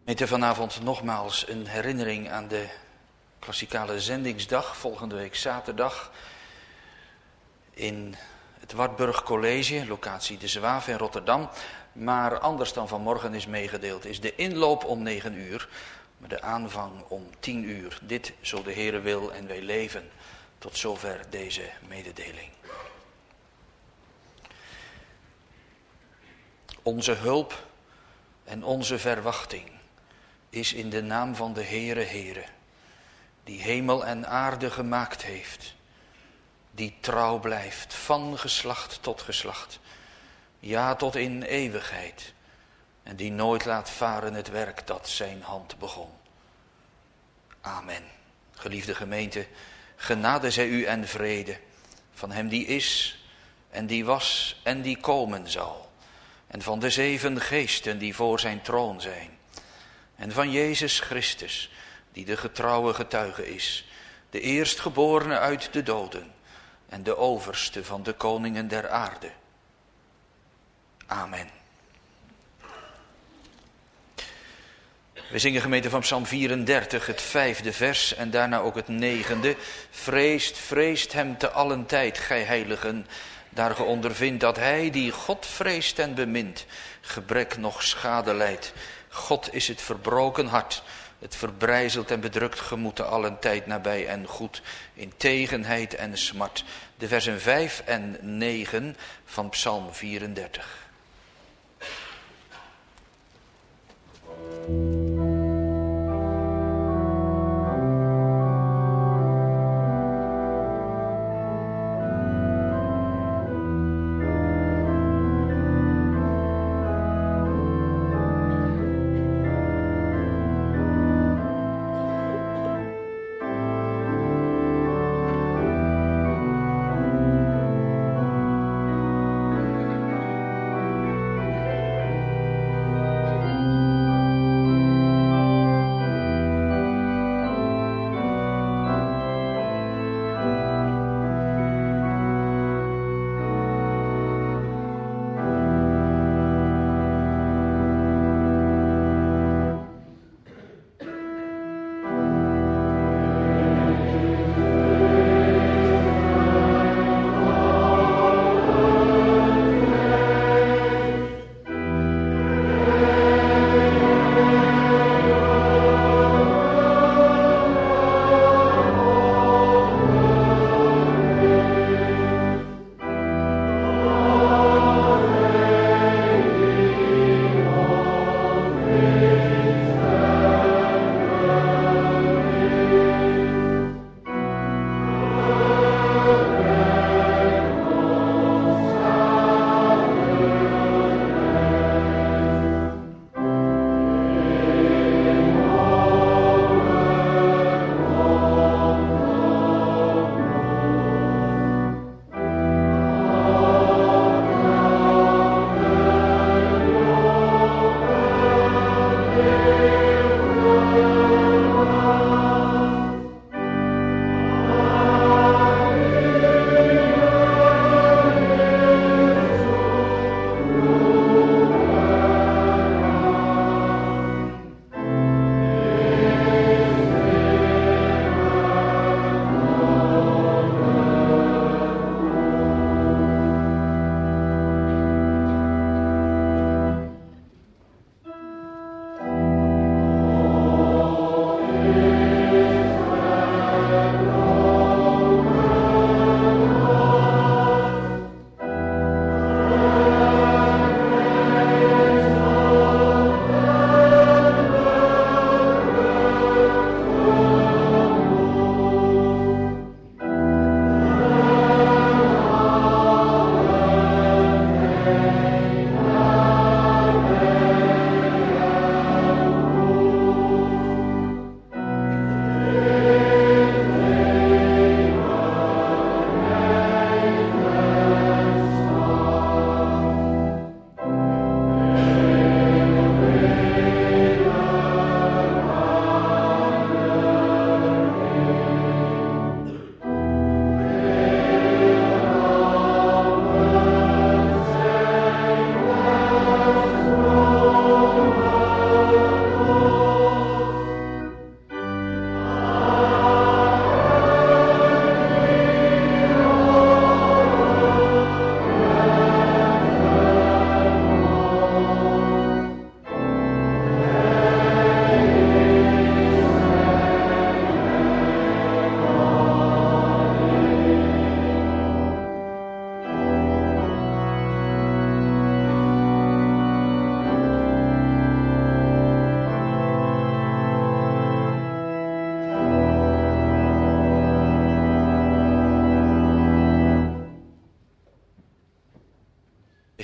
Gemeente, vanavond nogmaals een herinnering aan de klassikale zendingsdag, volgende week zaterdag, in het Wartburg College, locatie De Zwaaf in Rotterdam. Maar anders dan vanmorgen is meegedeeld, is de inloop om 9 uur, maar de aanvang om 10 uur. Dit zo de Heere wil en wij leven. Tot zover deze mededeling. Onze hulp en onze verwachting is in de naam van de Heere, die hemel en aarde gemaakt heeft, die trouw blijft van geslacht tot geslacht, ja tot in eeuwigheid, en die nooit laat varen het werk dat zijn hand begon. Amen. Geliefde gemeente, genade zij u en vrede van hem die is en die was en die komen zal, en van de 7 geesten die voor zijn troon zijn, en van Jezus Christus, die de getrouwe getuige is, de eerstgeborene uit de doden en de overste van de koningen der aarde. Amen. We zingen, gemeente, van Psalm 34, het 5e vers en daarna ook het 9e. Vreest hem te allen tijd, gij heiligen, daar ge ondervindt dat hij die God vreest en bemint, gebrek noch schade lijdt. God is het verbroken hart, het verbrijzeld en bedrukt gemoed te allen tijd nabij en goed, in tegenheid en smart. De versen 5 en 9 van Psalm 34.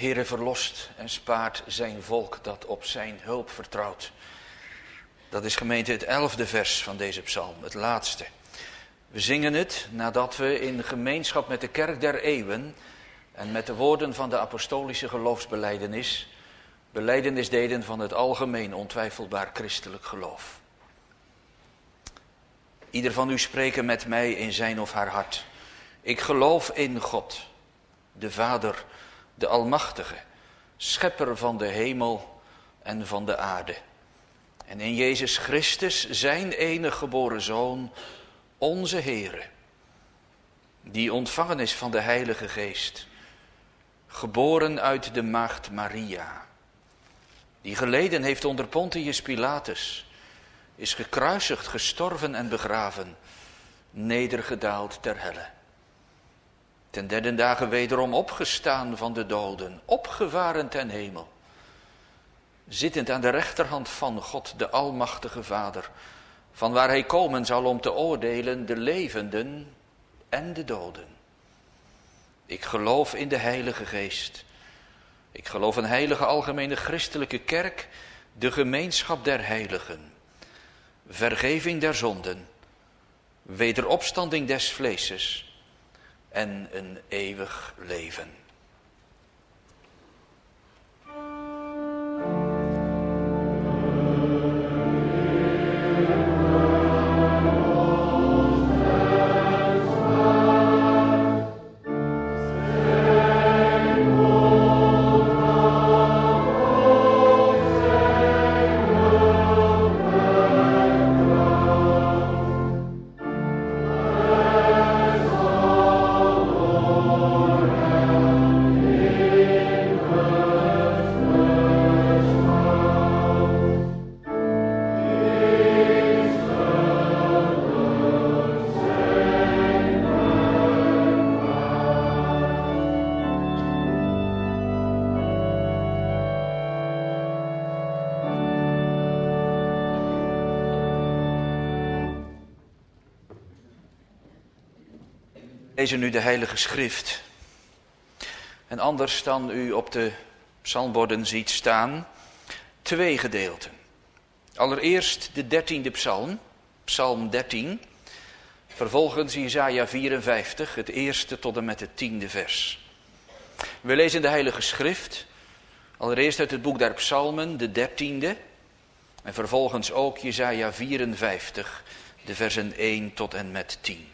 Heere verlost en spaart zijn volk dat op zijn hulp vertrouwt. Dat is gemeente het 11e vers van deze psalm, het laatste. We zingen het nadat we in gemeenschap met de kerk der eeuwen en met de woorden van de apostolische geloofsbelijdenis belijdenis deden van het algemeen ontwijfelbaar christelijk geloof. Ieder van u spreken met mij in zijn of haar hart. Ik geloof in God, de Vader, de Almachtige, schepper van de hemel en van de aarde. En in Jezus Christus, zijn enige geboren Zoon, onze Heere, die ontvangen is van de Heilige Geest, geboren uit de maagd Maria, die geleden heeft onder Pontius Pilatus, is gekruisigd, gestorven en begraven, nedergedaald ter helle. Ten derde dagen wederom opgestaan van de doden, opgevaren ten hemel, zittend aan de rechterhand van God, de Almachtige Vader, van waar hij komen zal om te oordelen de levenden en de doden. Ik geloof in de Heilige Geest. Ik geloof een heilige algemene christelijke kerk, de gemeenschap der heiligen, vergeving der zonden, wederopstanding des vleeses en een eeuwig leven. We lezen nu de Heilige Schrift. En anders dan u op de psalmborden ziet staan, 2 gedeelten. Allereerst de 13e psalm, psalm 13. Vervolgens Jesaja 54, het eerste tot en met het 10e vers. We lezen de Heilige Schrift, allereerst uit het boek der psalmen, de 13e. En vervolgens ook Jesaja 54, de versen 1 tot en met 10.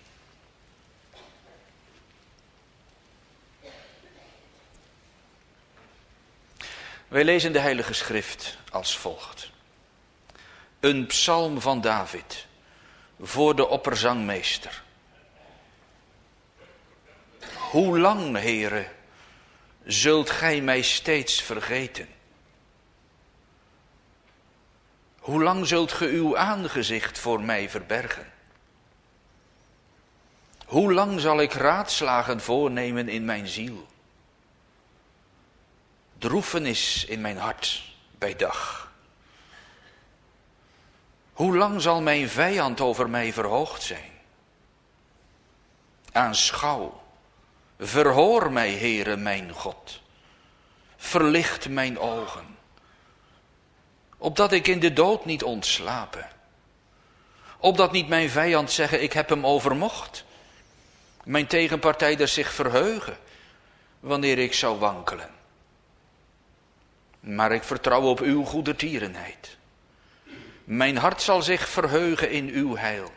Wij lezen de Heilige Schrift als volgt. Een psalm van David voor de opperzangmeester. Hoe lang, Heere, zult gij mij steeds vergeten? Hoe lang zult ge uw aangezicht voor mij verbergen? Hoe lang zal ik raadslagen voornemen in mijn ziel? Droefenis in mijn hart bij dag. Hoe lang zal mijn vijand over mij verhoogd zijn? Aanschouw, verhoor mij, Heere mijn God. Verlicht mijn ogen, opdat ik in de dood niet ontslapen. Opdat niet mijn vijand zeggen, ik heb hem overmocht. Mijn tegenpartijders zich verheugen, wanneer ik zou wankelen. Maar ik vertrouw op uw goedertierenheid. Mijn hart zal zich verheugen in uw heil.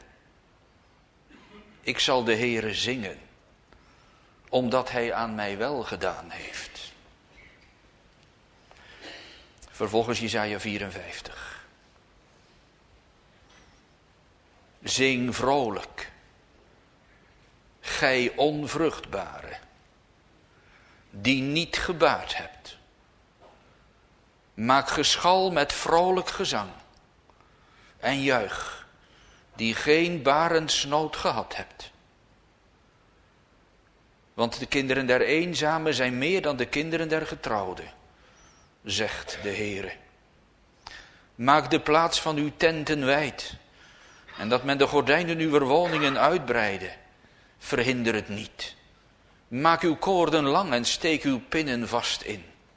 Ik zal de Heere zingen, omdat hij aan mij wel gedaan heeft. Vervolgens Jesaja 54. Zing vrolijk, gij onvruchtbare, die niet gebaard hebt. Maak geschal met vrolijk gezang en juich, die geen barendsnood gehad hebt. Want de kinderen der eenzamen zijn meer dan de kinderen der getrouwden, zegt de Heere. Maak de plaats van uw tenten wijd, en dat men de gordijnen uwer woningen uitbreide. Verhinder het niet. Maak uw koorden lang en steek uw pinnen vast in.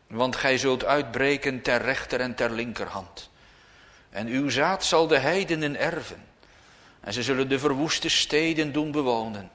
Want gij zult uitbreken ter rechter en ter linkerhand. En uw zaad zal de heidenen erven. En ze zullen de verwoeste steden doen bewonen.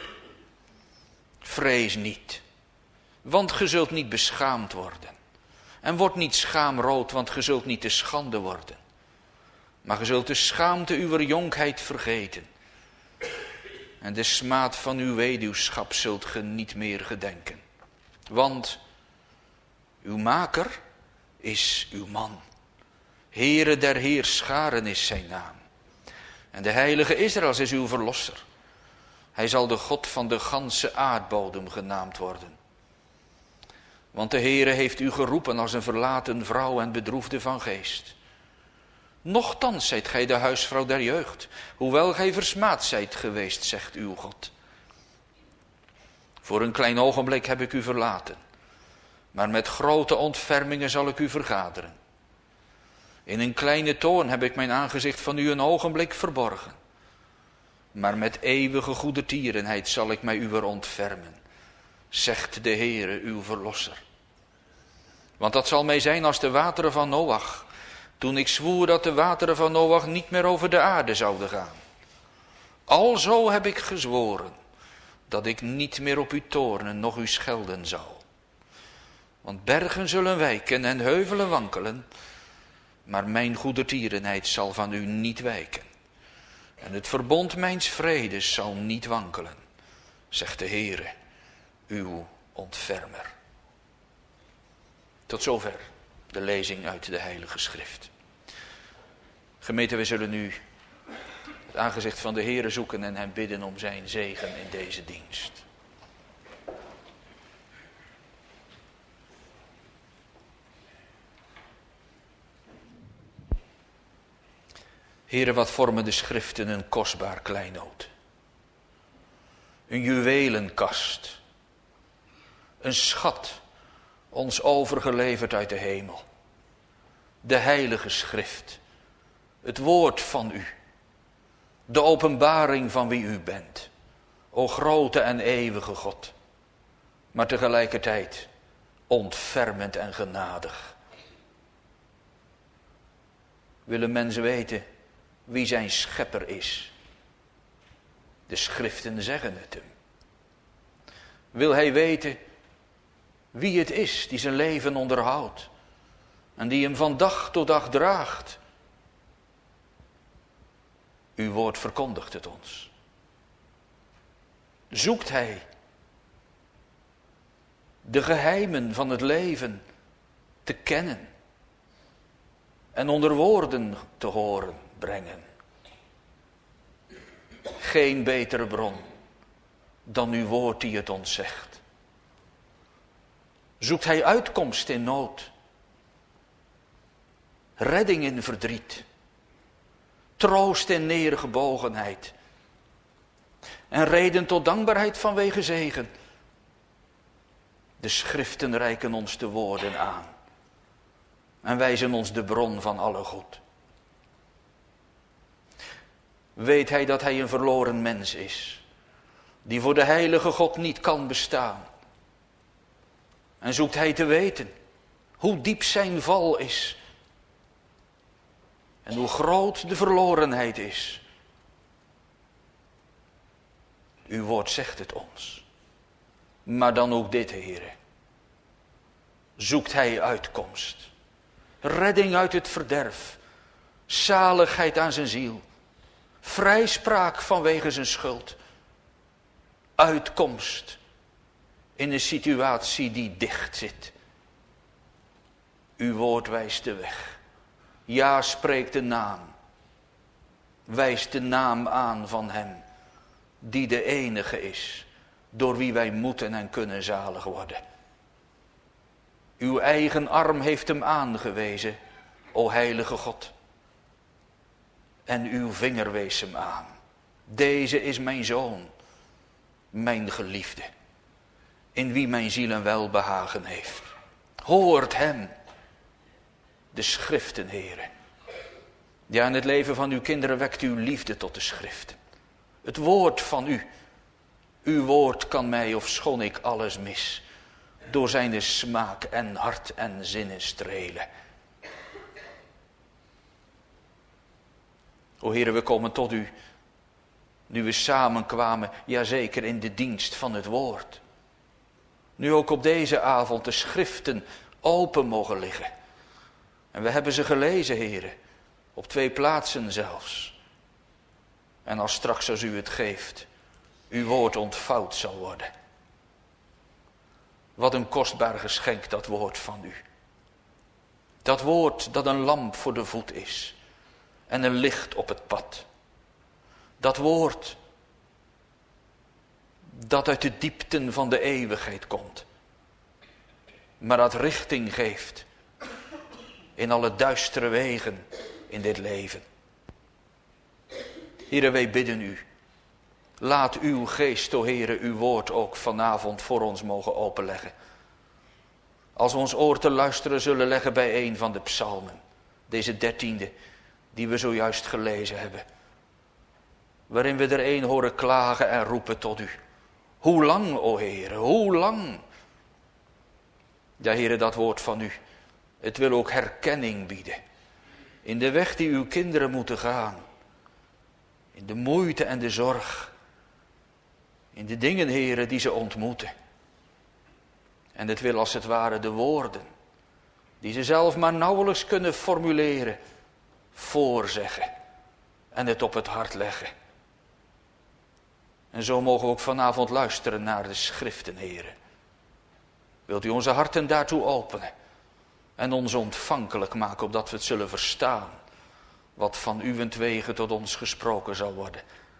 Vrees niet, want ge zult niet beschaamd worden. En word niet schaamrood, want ge zult niet te schande worden. Maar ge zult de schaamte uwer jonkheid vergeten. En de smaad van uw weduwschap zult ge niet meer gedenken. Want uw maker is uw man. Heere der heerscharen is zijn naam. En de heilige Israëls is uw verlosser. Hij zal de God van de ganse aardbodem genaamd worden. Want de Heere heeft u geroepen als een verlaten vrouw en bedroefde van geest. Nochtans zijt gij de huisvrouw der jeugd, hoewel gij versmaad zijt geweest, zegt uw God. Voor een klein ogenblik heb ik u verlaten, maar met grote ontfermingen zal ik u vergaderen. In een kleine toorn heb ik mijn aangezicht van u een ogenblik verborgen. Maar met eeuwige goedertierenheid zal ik mij uwer ontfermen, zegt de Heere uw verlosser. Want dat zal mij zijn als de wateren van Noach, toen ik zwoer dat de wateren van Noach niet meer over de aarde zouden gaan. Alzo heb ik gezworen dat ik niet meer op u toornen, noch u schelden zal. Want bergen zullen wijken en heuvelen wankelen, maar mijn goedertierenheid zal van u niet wijken. En het verbond mijns vredes zal niet wankelen, zegt de Heere, uw ontfermer. Tot zover de lezing uit de Heilige Schrift. Gemeente, we zullen nu het aangezicht van de Heere zoeken en hem bidden om zijn zegen in deze dienst. Heere, wat vormen de schriften een kostbaar kleinood. Een juwelenkast. Een schat, ons overgeleverd uit de hemel. De heilige schrift. Het woord van u. De openbaring van wie u bent. O grote en eeuwige God. Maar tegelijkertijd ontfermend en genadig. Willen mensen weten wie zijn schepper is? De schriften zeggen het hem. Wil hij weten wie het is die zijn leven onderhoudt en die hem van dag tot dag draagt? Uw woord verkondigt het ons. Zoekt hij de geheimen van het leven te kennen en onder woorden te horen brengen? Geen betere bron dan uw woord die het ons zegt. Zoekt hij uitkomst in nood, redding in verdriet, troost in neergebogenheid en reden tot dankbaarheid vanwege zegen. De schriften reiken ons de woorden aan en wijzen ons de bron van alle goed. Weet hij dat hij een verloren mens is, die voor de heilige God niet kan bestaan? En zoekt hij te weten hoe diep zijn val is en hoe groot de verlorenheid is? Uw woord zegt het ons. Maar dan ook dit, Heere. Zoekt hij uitkomst, redding uit het verderf, zaligheid aan zijn ziel, vrijspraak vanwege zijn schuld, uitkomst in een situatie die dicht zit. Uw woord wijst de weg. Ja, spreekt de naam. Wijst de naam aan van hem die de enige is, door wie wij moeten en kunnen zalig worden. Uw eigen arm heeft hem aangewezen, o heilige God. En uw vinger wees hem aan. Deze is mijn zoon, mijn geliefde, in wie mijn ziel een welbehagen heeft. Hoort hem, de schriften, Heere. Ja, in het leven van uw kinderen wekt uw liefde tot de schriften. Het woord van u. Uw woord kan mij, ofschoon ik alles mis, door zijn smaak en hart en zinnen strelen. O Heere, we komen tot u, nu we samenkwamen, jazeker in de dienst van het woord. Nu ook op deze avond de schriften open mogen liggen. En we hebben ze gelezen, Heere, op 2 plaatsen zelfs. En als straks, als u het geeft, uw woord ontvouwd zal worden. Wat een kostbaar geschenk, dat woord van u. Dat woord dat een lamp voor de voet is en een licht op het pad. Dat woord dat uit de diepten van de eeuwigheid komt, maar dat richting geeft in alle duistere wegen in dit leven. Heere, wij bidden u, laat uw geest, o Heere, uw woord ook vanavond voor ons mogen openleggen. Als we ons oor te luisteren zullen leggen bij een van de psalmen, deze 13e, die we zojuist gelezen hebben. Waarin we er een horen klagen en roepen tot u. Hoe lang, o Heere, hoe lang? Ja, Heere, dat woord van u, het wil ook herkenning bieden. In de weg die uw kinderen moeten gaan. In de moeite en de zorg. In de dingen, Heere, die ze ontmoeten. En het wil als het ware de woorden, die ze zelf maar nauwelijks kunnen formuleren, voorzeggen en het op het hart leggen. En zo mogen we ook vanavond luisteren naar de schriften, Heere. Wilt u onze harten daartoe openen en ons ontvankelijk maken, opdat we het zullen verstaan, wat van uwentwege tot ons gesproken zal worden.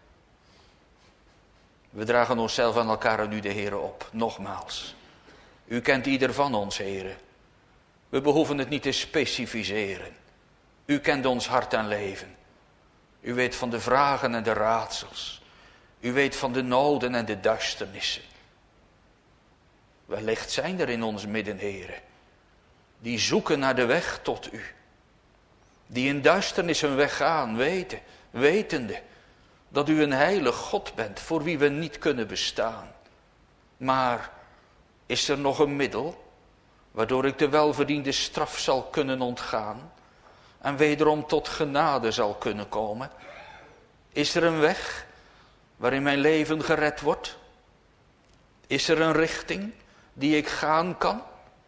We dragen onszelf aan elkaar en u de Heere op, nogmaals. U kent ieder van ons, Heere. We behoeven het niet te specificeren. U kent ons hart en leven. U weet van de vragen en de raadsels. U weet van de noden en de duisternissen. Wellicht zijn er in ons midden, Heere, die zoeken naar de weg tot u. Die in duisternis hun weg gaan, wetende dat u een heilig God bent, voor wie we niet kunnen bestaan. Maar is er nog een middel, waardoor ik de welverdiende straf zal kunnen ontgaan en wederom tot genade zal kunnen komen? Is er een weg waarin mijn leven gered wordt? Is er een richting die ik gaan kan?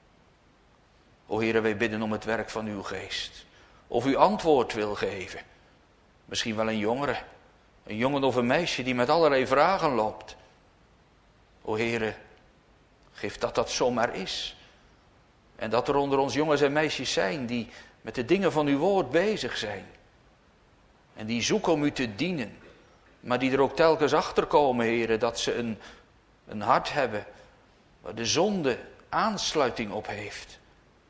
O Heere, wij bidden om het werk van uw geest. Of u antwoord wil geven. Misschien wel een jongen of een meisje die met allerlei vragen loopt. O Heere, geef dat zomaar is. En dat er onder ons jongens en meisjes zijn die met de dingen van uw woord bezig zijn. En die zoeken om u te dienen. Maar die er ook telkens achter komen, Heere, dat ze een hart hebben waar de zonde aansluiting op heeft.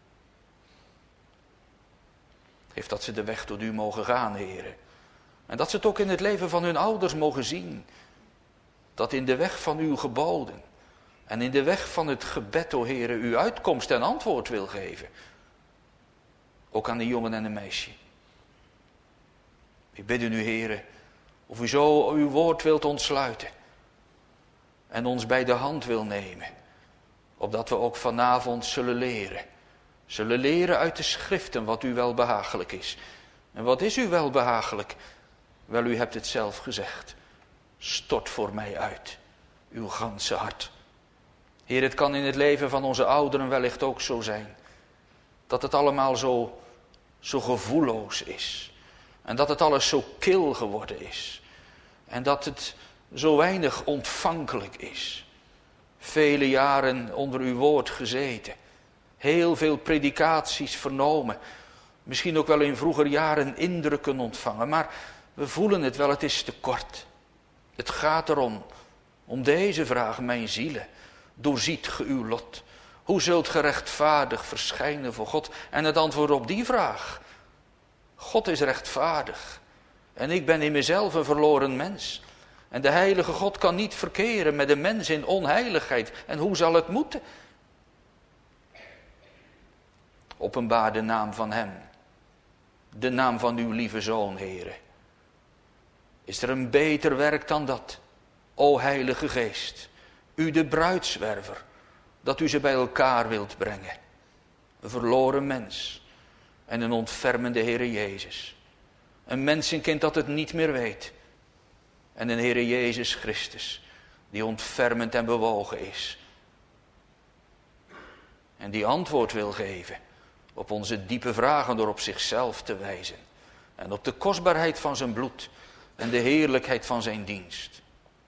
Geef dat ze de weg tot u mogen gaan, Heere. En dat ze het ook in het leven van hun ouders mogen zien. Dat in de weg van uw geboden en in de weg van het gebed, o Heere, u uitkomst en antwoord wil geven. Ook aan de jongen en de meisje. Ik bid u, Heere, of u zo uw woord wilt ontsluiten. En ons bij de hand wil nemen. Opdat we ook vanavond zullen leren. Zullen leren uit de schriften wat u wel behagelijk is. En wat is u wel behagelijk? Wel, u hebt het zelf gezegd. Stort voor mij uit, uw ganse hart. Heer, het kan in het leven van onze ouderen wellicht ook zo zijn. Dat het allemaal zo gevoelloos is. En dat het alles zo kil geworden is. En dat het zo weinig ontvankelijk is. Vele jaren onder uw woord gezeten. Heel veel predikaties vernomen. Misschien ook wel in vroeger jaren indrukken ontvangen. Maar we voelen het wel, het is te kort. Het gaat erom, om deze vraag, mijn zielen. Doorziet ge uw lot? Hoe zult ge rechtvaardig verschijnen voor God? En het antwoord op die vraag. God is rechtvaardig. En ik ben in mezelf een verloren mens. En de heilige God kan niet verkeren met een mens in onheiligheid. En hoe zal het moeten? Openbaar de naam van hem. De naam van uw lieve Zoon, Heere. Is er een beter werk dan dat? O Heilige Geest, u de bruidswerver, dat u ze bij elkaar wilt brengen. Een verloren mens en een ontfermende Heere Jezus. Een mensenkind dat het niet meer weet. En een Heere Jezus Christus die ontfermend en bewogen is. En die antwoord wil geven op onze diepe vragen door op zichzelf te wijzen. En op de kostbaarheid van zijn bloed en de heerlijkheid van zijn dienst.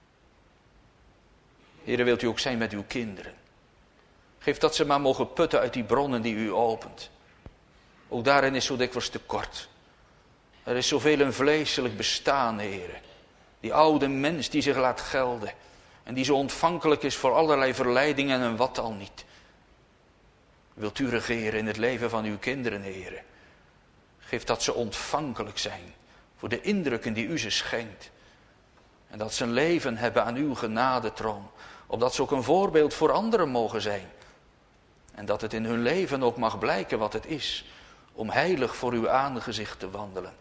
Heere, wilt u ook zijn met uw kinderen. Geef dat ze maar mogen putten uit die bronnen die u opent. Ook daarin is zo dikwijls tekort. Er is zoveel een vleeselijk bestaan, Heere. Die oude mens die zich laat gelden. En die zo ontvankelijk is voor allerlei verleidingen en wat al niet. Wilt u regeren in het leven van uw kinderen, Heere. Geef dat ze ontvankelijk zijn voor de indrukken die u ze schenkt. En dat ze een leven hebben aan uw genadetroon. Opdat ze ook een voorbeeld voor anderen mogen zijn. En dat het in hun leven ook mag blijken wat het is om heilig voor uw aangezicht te wandelen.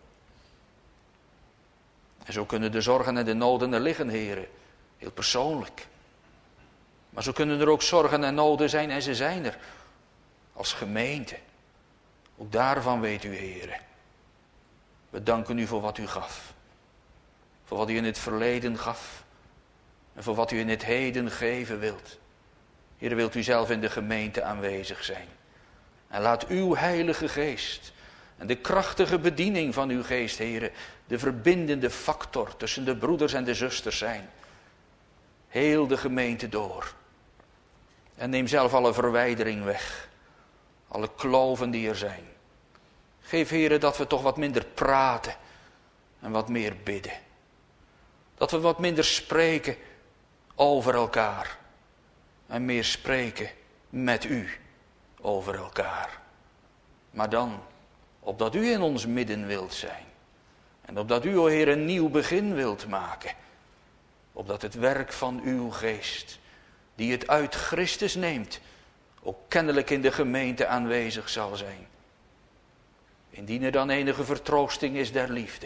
En zo kunnen de zorgen en de noden er liggen, Heere, heel persoonlijk. Maar zo kunnen er ook zorgen en noden zijn en ze zijn er als gemeente. Ook daarvan weet u, Heere. We danken u voor wat u gaf. Voor wat u in het verleden gaf. En voor wat u in het heden geven wilt. Heere, wilt u zelf in de gemeente aanwezig zijn. En laat uw Heilige Geest en de krachtige bediening van uw Geest, Heere, de verbindende factor tussen de broeders en de zusters zijn. Heel de gemeente door. En neem zelf alle verwijdering weg. Alle kloven die er zijn. Geef, Heere, dat we toch wat minder praten en wat meer bidden. Dat we wat minder spreken over elkaar. En meer spreken met u over elkaar. Maar dan, opdat u in ons midden wilt zijn. En opdat u, o Heer, een nieuw begin wilt maken. Opdat het werk van uw Geest, die het uit Christus neemt, ook kennelijk in de gemeente aanwezig zal zijn. Indien er dan enige vertroosting is der liefde.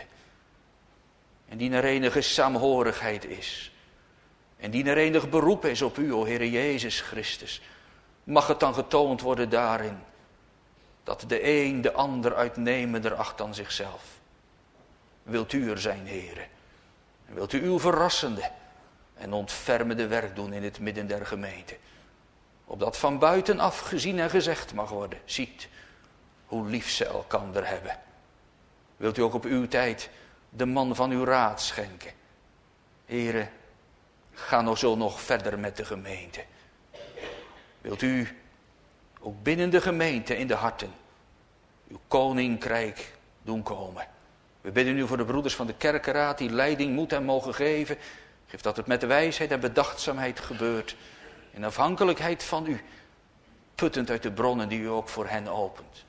Indien er enige saamhorigheid is. Indien er enig beroep is op u, o Heere Jezus Christus. Mag het dan getoond worden daarin. Dat de een de ander uitnemender acht dan zichzelf. Wilt u er zijn, Heere. En wilt u uw verrassende en ontfermende werk doen in het midden der gemeente. Opdat van buitenaf gezien en gezegd mag worden. Ziet hoe lief ze elkander hebben. Wilt u ook op uw tijd de man van uw raad schenken. Heere, ga nog zo nog verder met de gemeente. Wilt u ook binnen de gemeente in de harten uw koninkrijk doen komen. We bidden u voor de broeders van de kerkenraad die leiding moet en mogen geven. Geef dat het met de wijsheid en bedachtzaamheid gebeurt. In afhankelijkheid van u. Puttend uit de bronnen die u ook voor hen opent.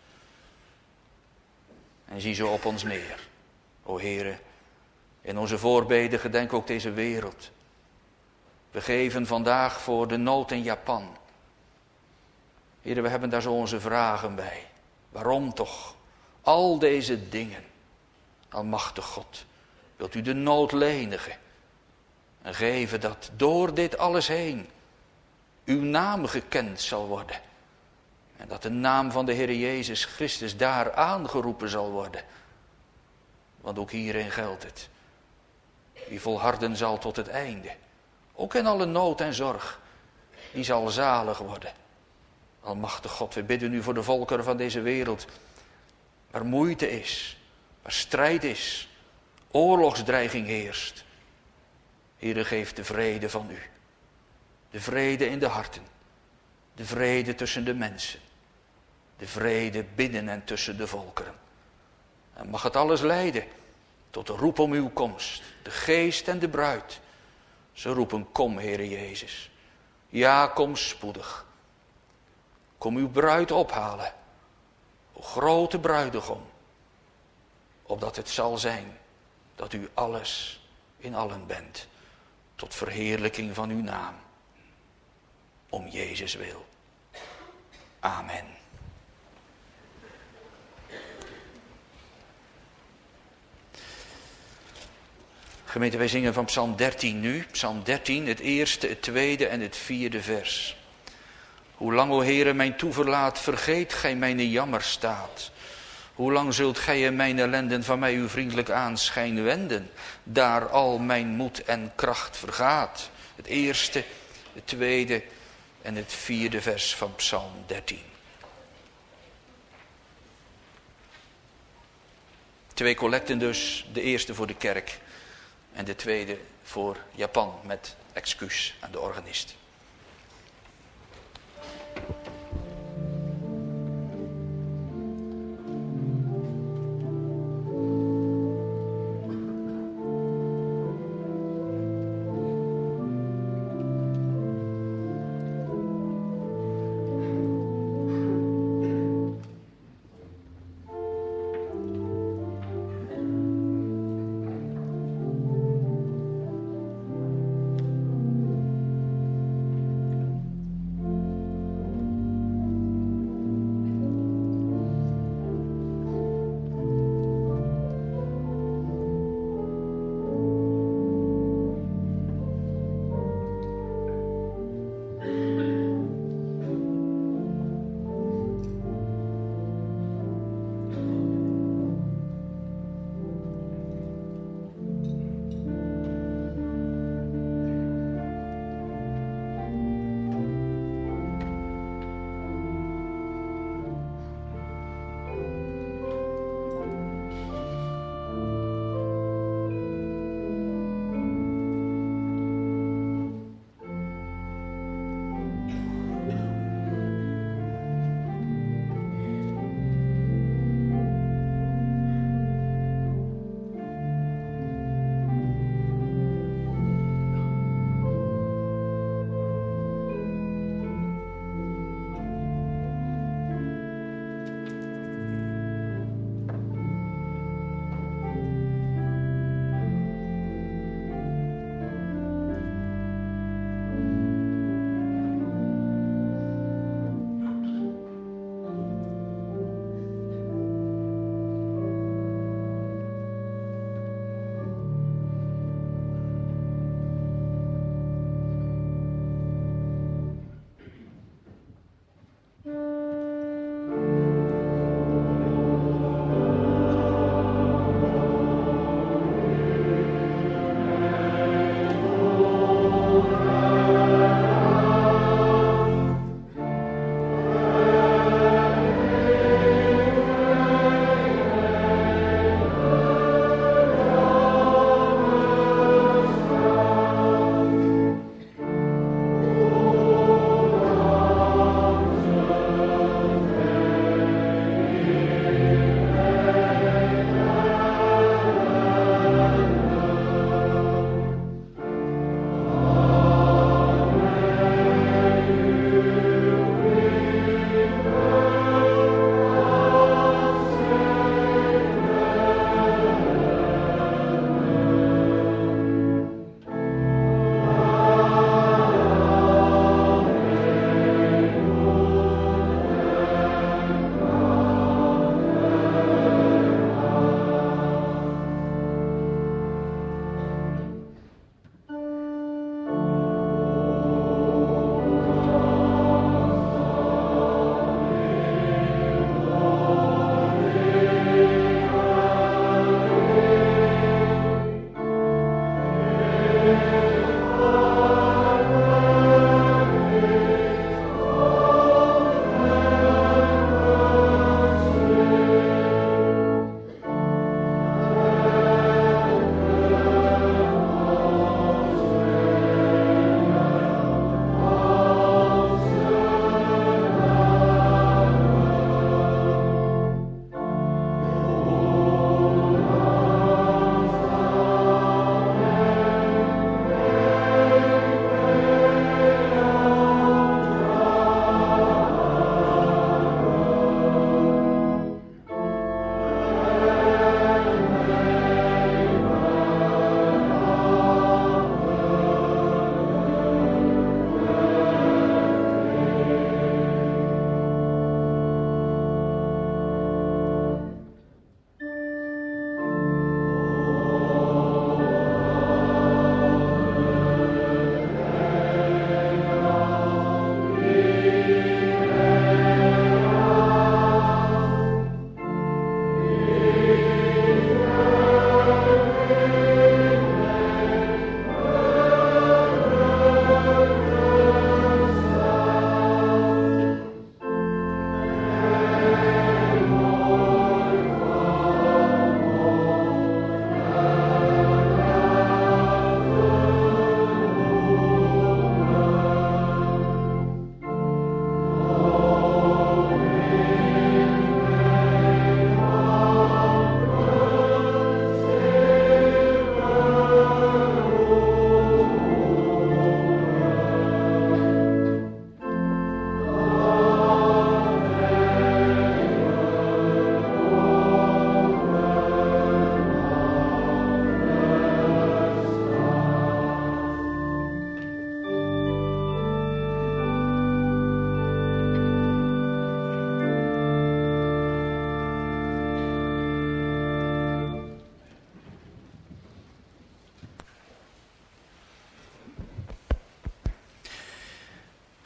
En zie zo op ons neer. O Heere, in onze voorbeden gedenk ook deze wereld. We geven vandaag voor de nood in Japan. Heere, we hebben daar zo onze vragen bij. Waarom toch? Al deze dingen. Almachtig God, wilt u de nood lenigen. En geven dat door dit alles heen uw naam gekend zal worden. En dat de naam van de Heer Jezus Christus daar aangeroepen zal worden. Want ook hierin geldt het. Wie volharden zal tot het einde. Ook in alle nood en zorg. Die zal zalig worden. Almachtig God, we bidden u voor de volkeren van deze wereld. Waar moeite is. Waar strijd is. Oorlogsdreiging heerst. Heere, geef de vrede van u. De vrede in de harten. De vrede tussen de mensen. De vrede binnen en tussen de volkeren. En mag het alles leiden tot de roep om uw komst. De geest en de bruid. Ze roepen, kom Heere Jezus. Ja, kom spoedig. Kom uw bruid ophalen. O grote bruidegom. Opdat het zal zijn dat u alles in allen bent. Tot verheerlijking van uw naam. Om Jezus wil. Amen. Gemeente, wij zingen van Psalm 13 nu. Psalm 13, het eerste, het tweede en het vierde vers. Hoe lang, o Heere, mijn toeverlaat, vergeet gij mijn jammerstaat? Hoe lang zult gij in mijn ellenden van mij uw vriendelijk aanschijn wenden, daar al mijn moed en kracht vergaat? Het eerste, het tweede en het vierde vers van Psalm 13. 2 collecten dus, de eerste voor de kerk en de tweede voor Japan, met excuus aan de organist.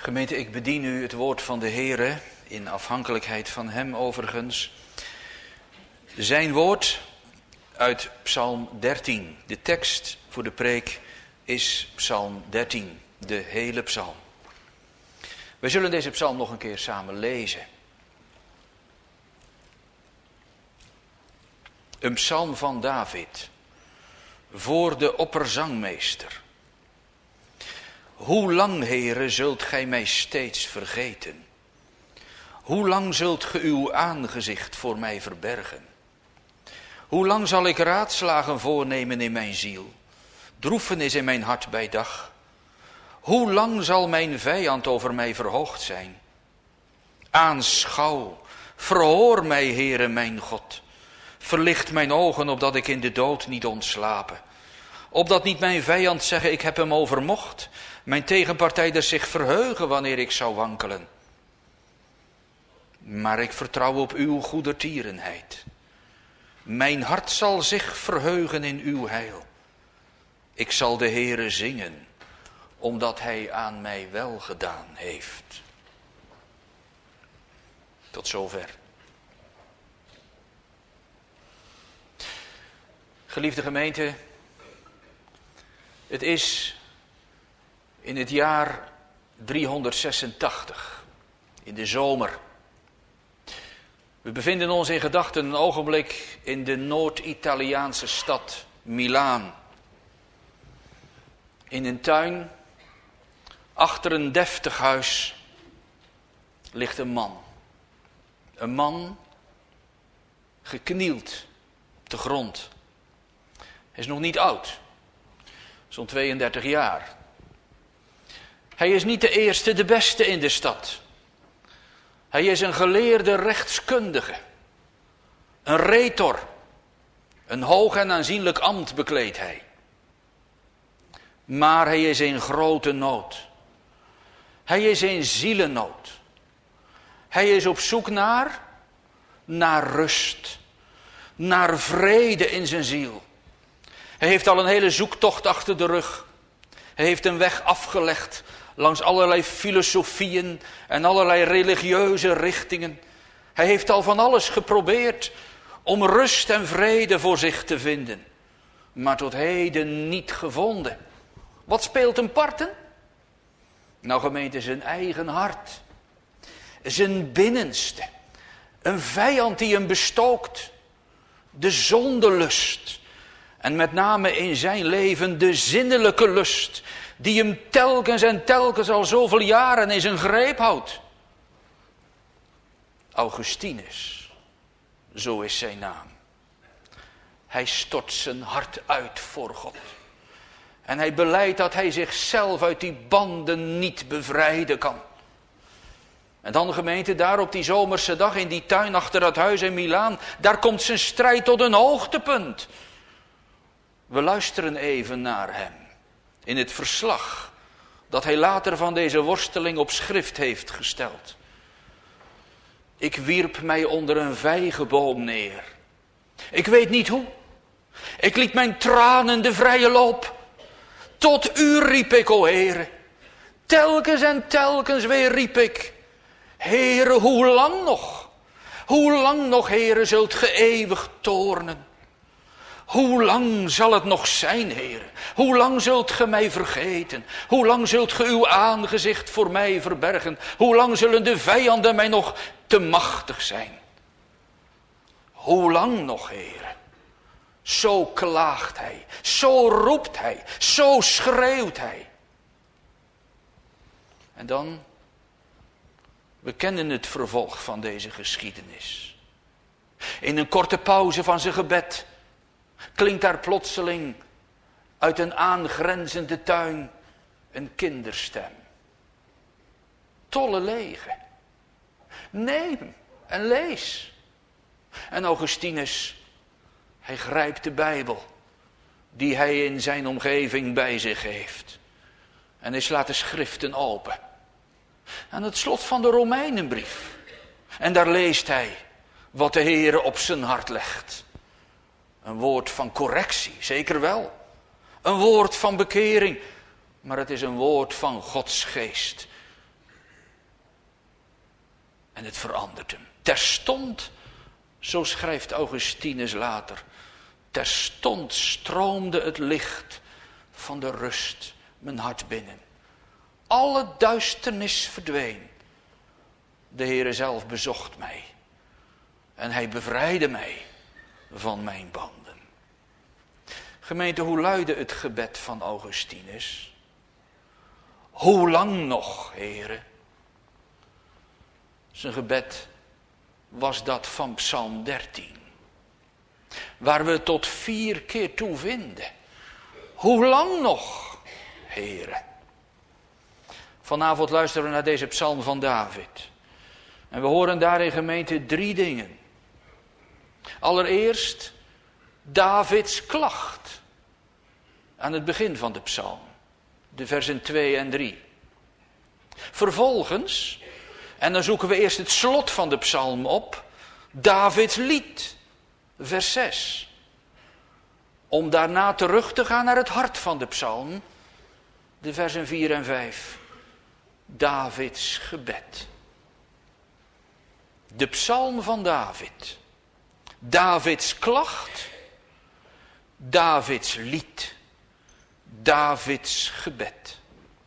Gemeente, ik bedien u het woord van de Heere, in afhankelijkheid van hem overigens. Zijn woord uit Psalm 13. De tekst voor de preek is Psalm 13, de hele psalm. We zullen deze psalm nog een keer samen lezen. Een psalm van David, voor de opperzangmeester. Hoe lang, Heere, zult gij mij steeds vergeten? Hoe lang zult ge uw aangezicht voor mij verbergen? Hoe lang zal ik raadslagen voornemen in mijn ziel? Droefenis in mijn hart bij dag. Hoe lang zal mijn vijand over mij verhoogd zijn? Aanschouw, verhoor mij, Heere mijn God. Verlicht mijn ogen, opdat ik in de dood niet ontslapen. Opdat niet mijn vijand zeggen, ik heb hem overmocht. Mijn tegenpartijders zich verheugen wanneer ik zou wankelen. Maar ik vertrouw op uw goedertierenheid. Mijn hart zal zich verheugen in uw heil. Ik zal de Heere zingen, omdat hij aan mij wel gedaan heeft. Tot zover. Geliefde gemeente, het is in het jaar 386, in de zomer. We bevinden ons in gedachten een ogenblik in de Noord-Italiaanse stad Milaan. In een tuin, achter een deftig huis, ligt een man. Een man geknield op de grond. Hij is nog niet oud, zo'n 32 jaar. Hij is niet de eerste, de beste in de stad. Hij is een geleerde rechtskundige, een retor, een hoog en aanzienlijk ambt bekleedt hij. Maar hij is in grote nood. Hij is in zielennood. Hij is op zoek naar rust, naar vrede in zijn ziel. Hij heeft al een hele zoektocht achter de rug. Hij heeft een weg afgelegd langs allerlei filosofieën en allerlei religieuze richtingen. Hij heeft al van alles geprobeerd om rust en vrede voor zich te vinden. Maar tot heden niet gevonden. Wat speelt hem parten? Nou gemeente, zijn eigen hart. Zijn binnenste. Een vijand die hem bestookt. De zondelust. En met name in zijn leven de zinnelijke lust. Die hem telkens en telkens al zoveel jaren in zijn greep houdt. Augustinus, zo is zijn naam. Hij stort zijn hart uit voor God. En hij belijdt dat hij zichzelf uit die banden niet bevrijden kan. En dan gemeente, daar op die zomerse dag in die tuin achter dat huis in Milaan, daar komt zijn strijd tot een hoogtepunt. We luisteren even naar hem. In het verslag dat hij later van deze worsteling op schrift heeft gesteld. Ik wierp mij onder een vijgenboom neer. Ik weet niet hoe. Ik liet mijn tranen de vrije loop. Tot u riep ik, o Heere. Telkens en telkens weer riep ik. Heere, hoe lang nog? Hoe lang nog, Heere, zult ge eeuwig toornen? Hoe lang zal het nog zijn, Heere? Hoe lang zult ge mij vergeten? Hoe lang zult ge uw aangezicht voor mij verbergen? Hoe lang zullen de vijanden mij nog te machtig zijn? Hoe lang nog, Heere? Zo klaagt hij, zo roept hij, zo schreeuwt hij. En dan, we kennen het vervolg van deze geschiedenis. In een korte pauze van zijn gebed klinkt daar plotseling uit een aangrenzende tuin een kinderstem. Tolle lege. Neem en lees. En Augustinus, hij grijpt de Bijbel die hij in zijn omgeving bij zich heeft. En hij slaat de schriften open. Aan het slot van de Romeinenbrief. En daar leest hij wat de Heere op zijn hart legt. Een woord van correctie, zeker wel. Een woord van bekering. Maar het is een woord van Gods geest. En het verandert hem. Terstond, zo schrijft Augustinus later, terstond stroomde het licht van de rust mijn hart binnen. Alle duisternis verdween. De Heere zelf bezocht mij. En hij bevrijdde mij van mijn banden. Gemeente, hoe luidde het gebed van Augustinus? Hoe lang nog, Heere? Zijn gebed was dat van Psalm 13. Waar we het tot 4 keer toe vinden. Hoe lang nog, Heere? Vanavond luisteren we naar deze psalm van David. En we horen daarin, gemeente, 3 dingen. Allereerst Davids klacht. Aan het begin van de psalm. De versen 2 en 3. Vervolgens, en dan zoeken we eerst het slot van de psalm op. Davids lied. Vers 6. Om daarna terug te gaan naar het hart van de psalm. De versen 4 en 5. Davids gebed. De psalm van David. Davids klacht. Davids lied. Davids gebed.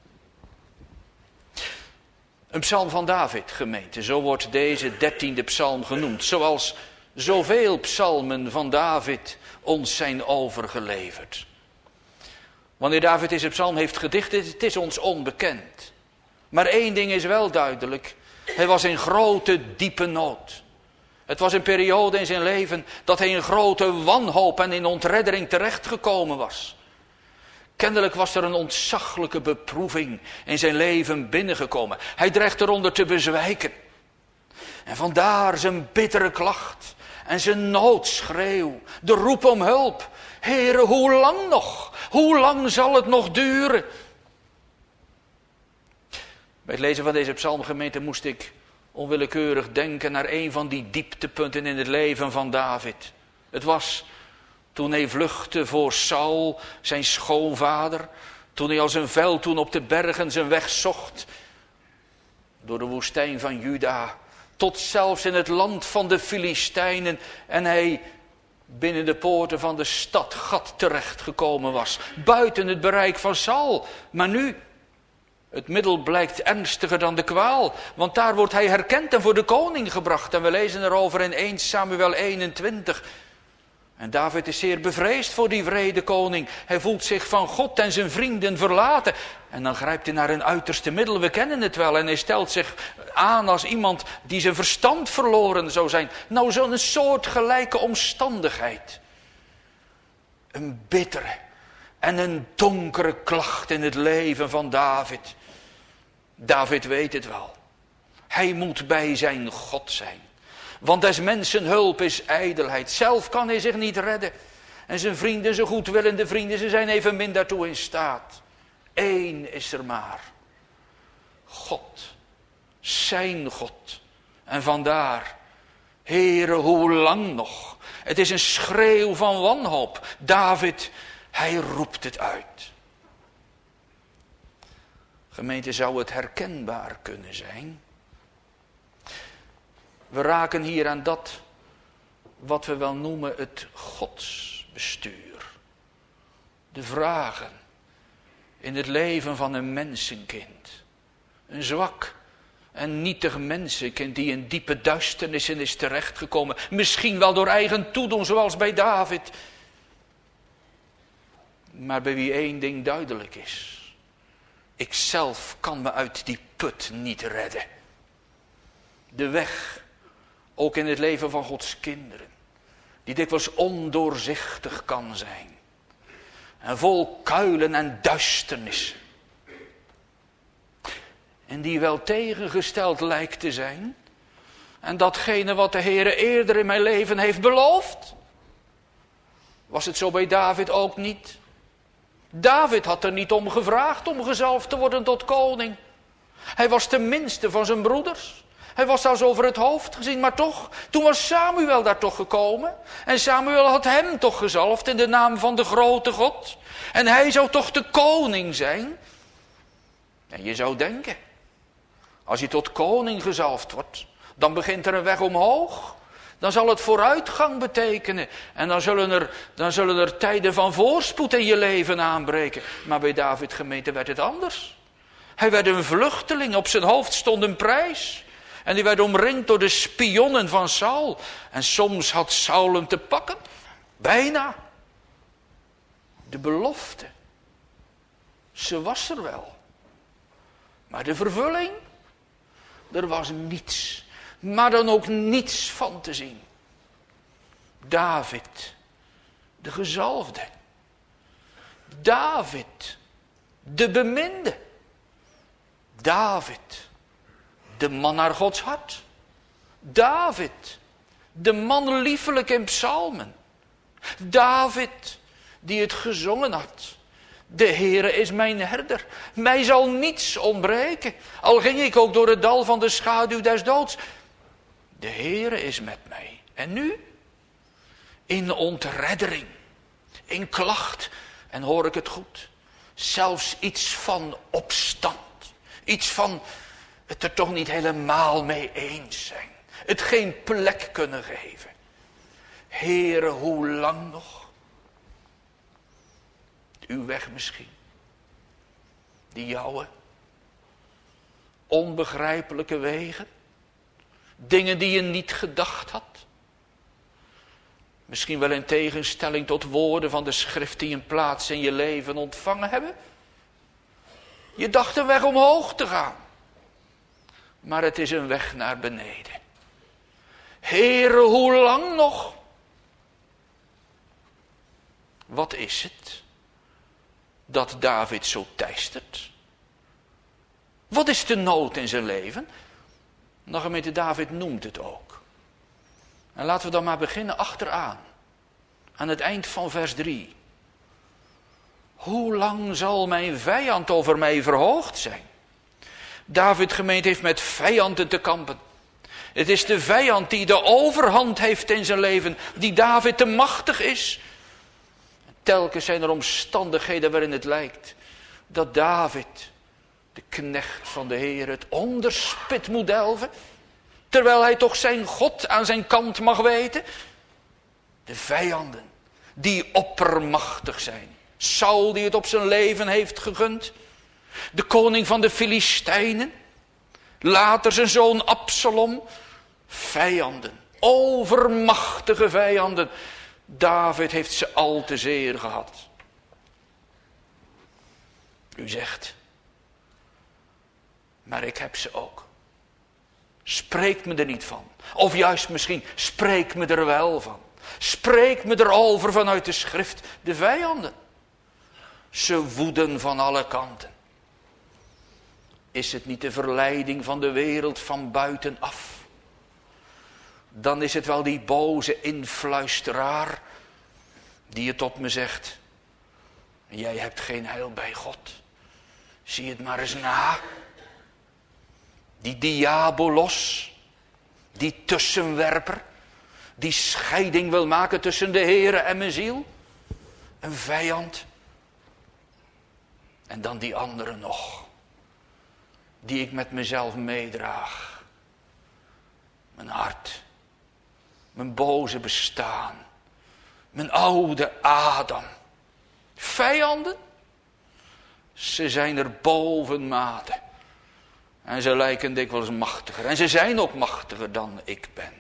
Een psalm van David, gemeente. Zo wordt deze 13e psalm genoemd. Zoals zoveel psalmen van David ons zijn overgeleverd. Wanneer David deze psalm heeft gedicht, het is ons onbekend. Maar 1 ding is wel duidelijk. Hij was in grote, diepe nood. Het was een periode in zijn leven dat hij in grote wanhoop en in ontreddering terechtgekomen was. Kennelijk was er een ontzaglijke beproeving in zijn leven binnengekomen. Hij dreigt eronder te bezwijken. En vandaar zijn bittere klacht en zijn noodschreeuw, de roep om hulp. Heere, hoe lang nog? Hoe lang zal het nog duren? Bij het lezen van deze psalmgemeente moest ik onwillekeurig denken naar een van die dieptepunten in het leven van David. Het was toen hij vluchtte voor Saul, zijn schoonvader. Toen hij als een veldtoen op de bergen zijn weg zocht. Door de woestijn van Juda. Tot zelfs in het land van de Filistijnen. En hij binnen de poorten van de stad Gat terechtgekomen was. Buiten het bereik van Saul. Maar nu, het middel blijkt ernstiger dan de kwaal. Want daar wordt hij herkend en voor de koning gebracht. En we lezen erover in 1 Samuel 21. En David is zeer bevreesd voor die wrede koning. Hij voelt zich van God en zijn vrienden verlaten. En dan grijpt hij naar een uiterste middel. We kennen het wel. En hij stelt zich aan als iemand die zijn verstand verloren zou zijn. Nou, zo'n soortgelijke omstandigheid. Een bittere en een donkere klacht in het leven van David. David weet het wel. Hij moet bij zijn God zijn. Want des mensen hulp is ijdelheid. Zelf kan hij zich niet redden. En zijn vrienden, zijn goedwillende vrienden, ze zijn evenmin daartoe in staat. 1 is er maar. God. Zijn God. En vandaar, Heere, hoe lang nog? Het is een schreeuw van wanhoop. David, hij roept het uit. Gemeente, zou het herkenbaar kunnen zijn? We raken hier aan dat wat we wel noemen het godsbestuur. De vragen in het leven van een mensenkind. Een zwak en nietig mensenkind die in diepe duisternissen is terechtgekomen. Misschien wel door eigen toedoen zoals bij David. Maar bij wie 1 ding duidelijk is. Ikzelf kan me uit die put niet redden. De weg, ook in het leven van Gods kinderen, die dikwijls ondoorzichtig kan zijn. En vol kuilen en duisternissen. En die wel tegengesteld lijkt te zijn. En datgene wat de Heere eerder in mijn leven heeft beloofd. Was het zo bij David ook niet? David had er niet om gevraagd om gezalfd te worden tot koning. Hij was de minste van zijn broeders. Hij was zelfs over het hoofd gezien, maar toch, toen was Samuel daar toch gekomen. En Samuel had hem toch gezalfd in de naam van de grote God. En hij zou toch de koning zijn. En je zou denken, als je tot koning gezalfd wordt, Dan begint er een weg omhoog. Dan zal het vooruitgang betekenen. En dan zullen er tijden van voorspoed in je leven aanbreken. Maar bij David gemeente werd het anders. Hij werd een vluchteling. Op zijn hoofd stond een prijs. En die werd omringd door de spionnen van Saul. En soms had Saul hem te pakken. Bijna. De belofte. Ze was er wel. Maar de vervulling. Er was niets. Maar dan ook niets van te zien. David. De gezalfde. David. De beminde. David. De man naar Gods hart. David. De man liefelijk in psalmen. David. Die het gezongen had. De Heere is mijn herder. Mij zal niets ontbreken. Al ging ik ook door het dal van de schaduw des doods. De Heere is met mij. En nu? In ontreddering. In klacht. En hoor ik het goed? Zelfs iets van opstand. Iets van het er toch niet helemaal mee eens zijn. Het geen plek kunnen geven. Heere, hoe lang nog? Uw weg misschien. Die jouwe. Onbegrijpelijke wegen. Dingen die je niet gedacht had. Misschien wel in tegenstelling tot woorden van de schrift die een plaats in je leven ontvangen hebben. Je dacht een weg omhoog te gaan. Maar het is een weg naar beneden. Heere, hoe lang nog? Wat is het dat David zo teistert? Wat is de nood in zijn leven? Nou, gemeente, David noemt het ook. En laten we dan maar beginnen achteraan. Aan het eind van vers 3. Hoe lang zal mijn vijand over mij verhoogd zijn? David, gemeente, heeft met vijanden te kampen. Het is de vijand die de overhand heeft in zijn leven. Die David te machtig is. Telkens zijn er omstandigheden waarin het lijkt dat David, de knecht van de Heer, het onderspit moet delven. Terwijl hij toch zijn God aan zijn kant mag weten. De vijanden die oppermachtig zijn. Saul die het op zijn leven heeft gegund. De koning van de Filistijnen. Later zijn zoon Absalom. Vijanden. Overmachtige vijanden. David heeft ze al te zeer gehad. U zegt. Maar ik heb ze ook. Spreek me er niet van. Of juist misschien, spreek me er wel van. Spreek me erover vanuit de schrift. De vijanden. Ze woeden van alle kanten. Is het niet de verleiding van de wereld van buitenaf? Dan is het wel die boze influisteraar die het tot me zegt. Jij hebt geen heil bij God. Zie het maar eens na. Die diabolos, die tussenwerper, die scheiding wil maken tussen de Heere en mijn ziel. Een vijand. En dan die andere nog, die ik met mezelf meedraag. Mijn hart, mijn boze bestaan, mijn oude Adam. Vijanden, ze zijn er bovenmate. En ze lijken dikwijls machtiger. En ze zijn ook machtiger dan ik ben.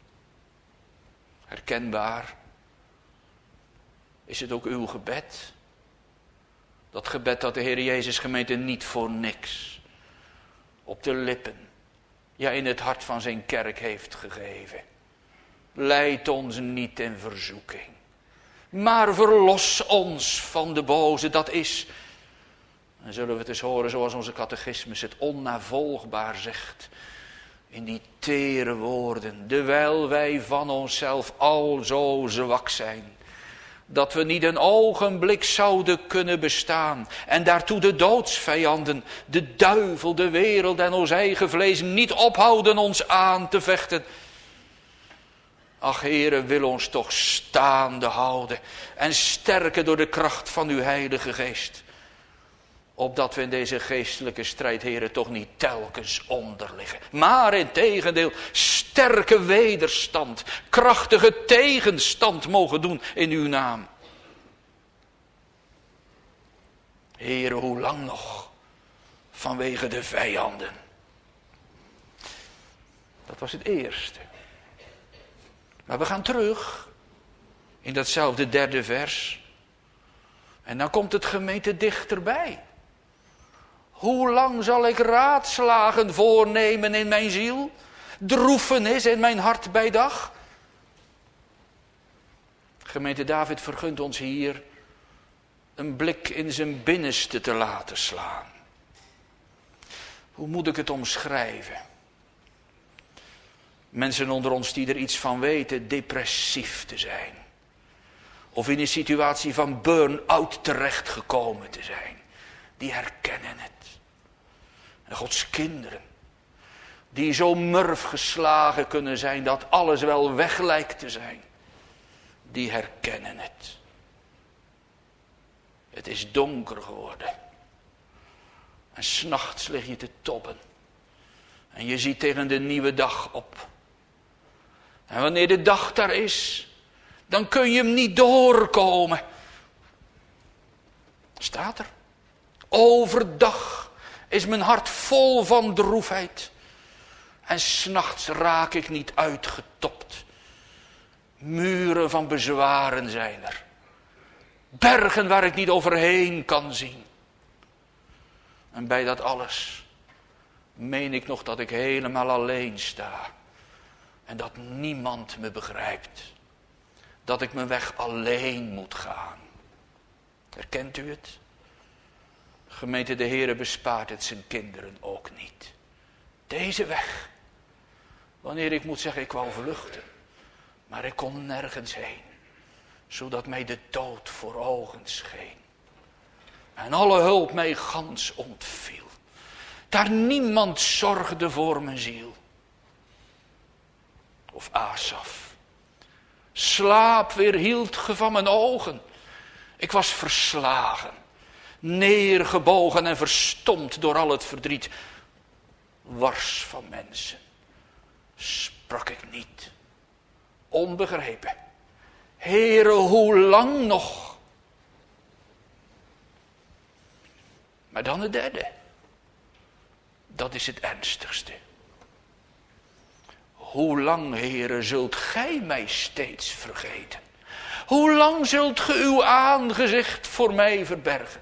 Herkenbaar. Is het ook uw gebed? Dat gebed dat de Heer Jezus, gemeente, niet voor niks op de lippen, ja in het hart van zijn kerk heeft gegeven. Leid ons niet in verzoeking, maar verlos ons van de boze. Dat is, dan zullen we het eens horen zoals onze catechismus het onnavolgbaar zegt. In die tere woorden, dewijl wij van onszelf al zo zwak zijn, dat we niet een ogenblik zouden kunnen bestaan. En daartoe de doodsvijanden, de duivel, de wereld en ons eigen vlees niet ophouden ons aan te vechten. Ach, Heere, wil ons toch staande houden en sterken door de kracht van uw Heilige Geest. Opdat we in deze geestelijke strijd, Heere, toch niet telkens onderliggen. Maar integendeel, sterke wederstand, krachtige tegenstand mogen doen in uw naam. Heere, hoe lang nog vanwege de vijanden? Dat was het eerste. Maar we gaan terug in datzelfde 3e vers. En dan komt het gemeente dichterbij. Hoe lang zal ik raadslagen voornemen in mijn ziel? Droefenis in mijn hart bij dag? Gemeente David vergunt ons hier een blik in zijn binnenste te laten slaan. Hoe moet ik het omschrijven? Mensen onder ons die er iets van weten depressief te zijn. Of in een situatie van burn-out terechtgekomen te zijn. Die herkennen het. En Gods kinderen. Die zo murf geslagen kunnen zijn dat alles wel weg lijkt te zijn. Die herkennen het. Het is donker geworden. En 's nachts lig je te tobben. En je ziet tegen de nieuwe dag op. En wanneer de dag daar is, dan kun je hem niet doorkomen. Staat er. Overdag is mijn hart vol van droefheid. En 's nachts raak ik niet uitgetopt. Muren van bezwaren zijn er. Bergen waar ik niet overheen kan zien. En bij dat alles meen ik nog dat ik helemaal alleen sta. En dat niemand me begrijpt. Dat ik mijn weg alleen moet gaan. Herkent u het? Gemeente, de Heere bespaart het zijn kinderen ook niet. Deze weg. Wanneer ik moet zeggen, ik wou vluchten. Maar ik kon nergens heen. Zodat mij de dood voor ogen scheen. En alle hulp mij gans ontviel. Daar niemand zorgde voor mijn ziel. Of Asaf. Slaap weerhield ge van mijn ogen. Ik was verslagen. Neergebogen en verstomd door al het verdriet. Wars van mensen. Sprak ik niet. Onbegrepen. Heere, hoe lang nog? Maar dan het derde. Dat is het ernstigste. Hoe lang, Heere, zult gij mij steeds vergeten? Hoe lang zult ge uw aangezicht voor mij verbergen?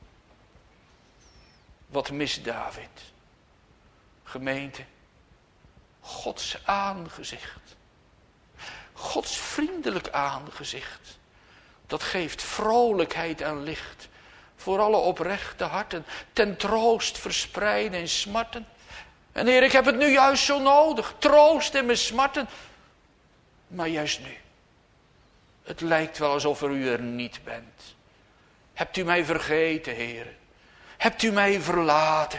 Wat mist David? Gemeente, Gods aangezicht. Gods vriendelijk aangezicht. Dat geeft vrolijkheid en licht. Voor alle oprechte harten. Ten troost verspreiden in smarten. En Heer, ik heb het nu juist zo nodig. Troost in mijn smarten. Maar juist nu. Het lijkt wel alsof u er niet bent. Hebt u mij vergeten, Heer? Hebt u mij verlaten?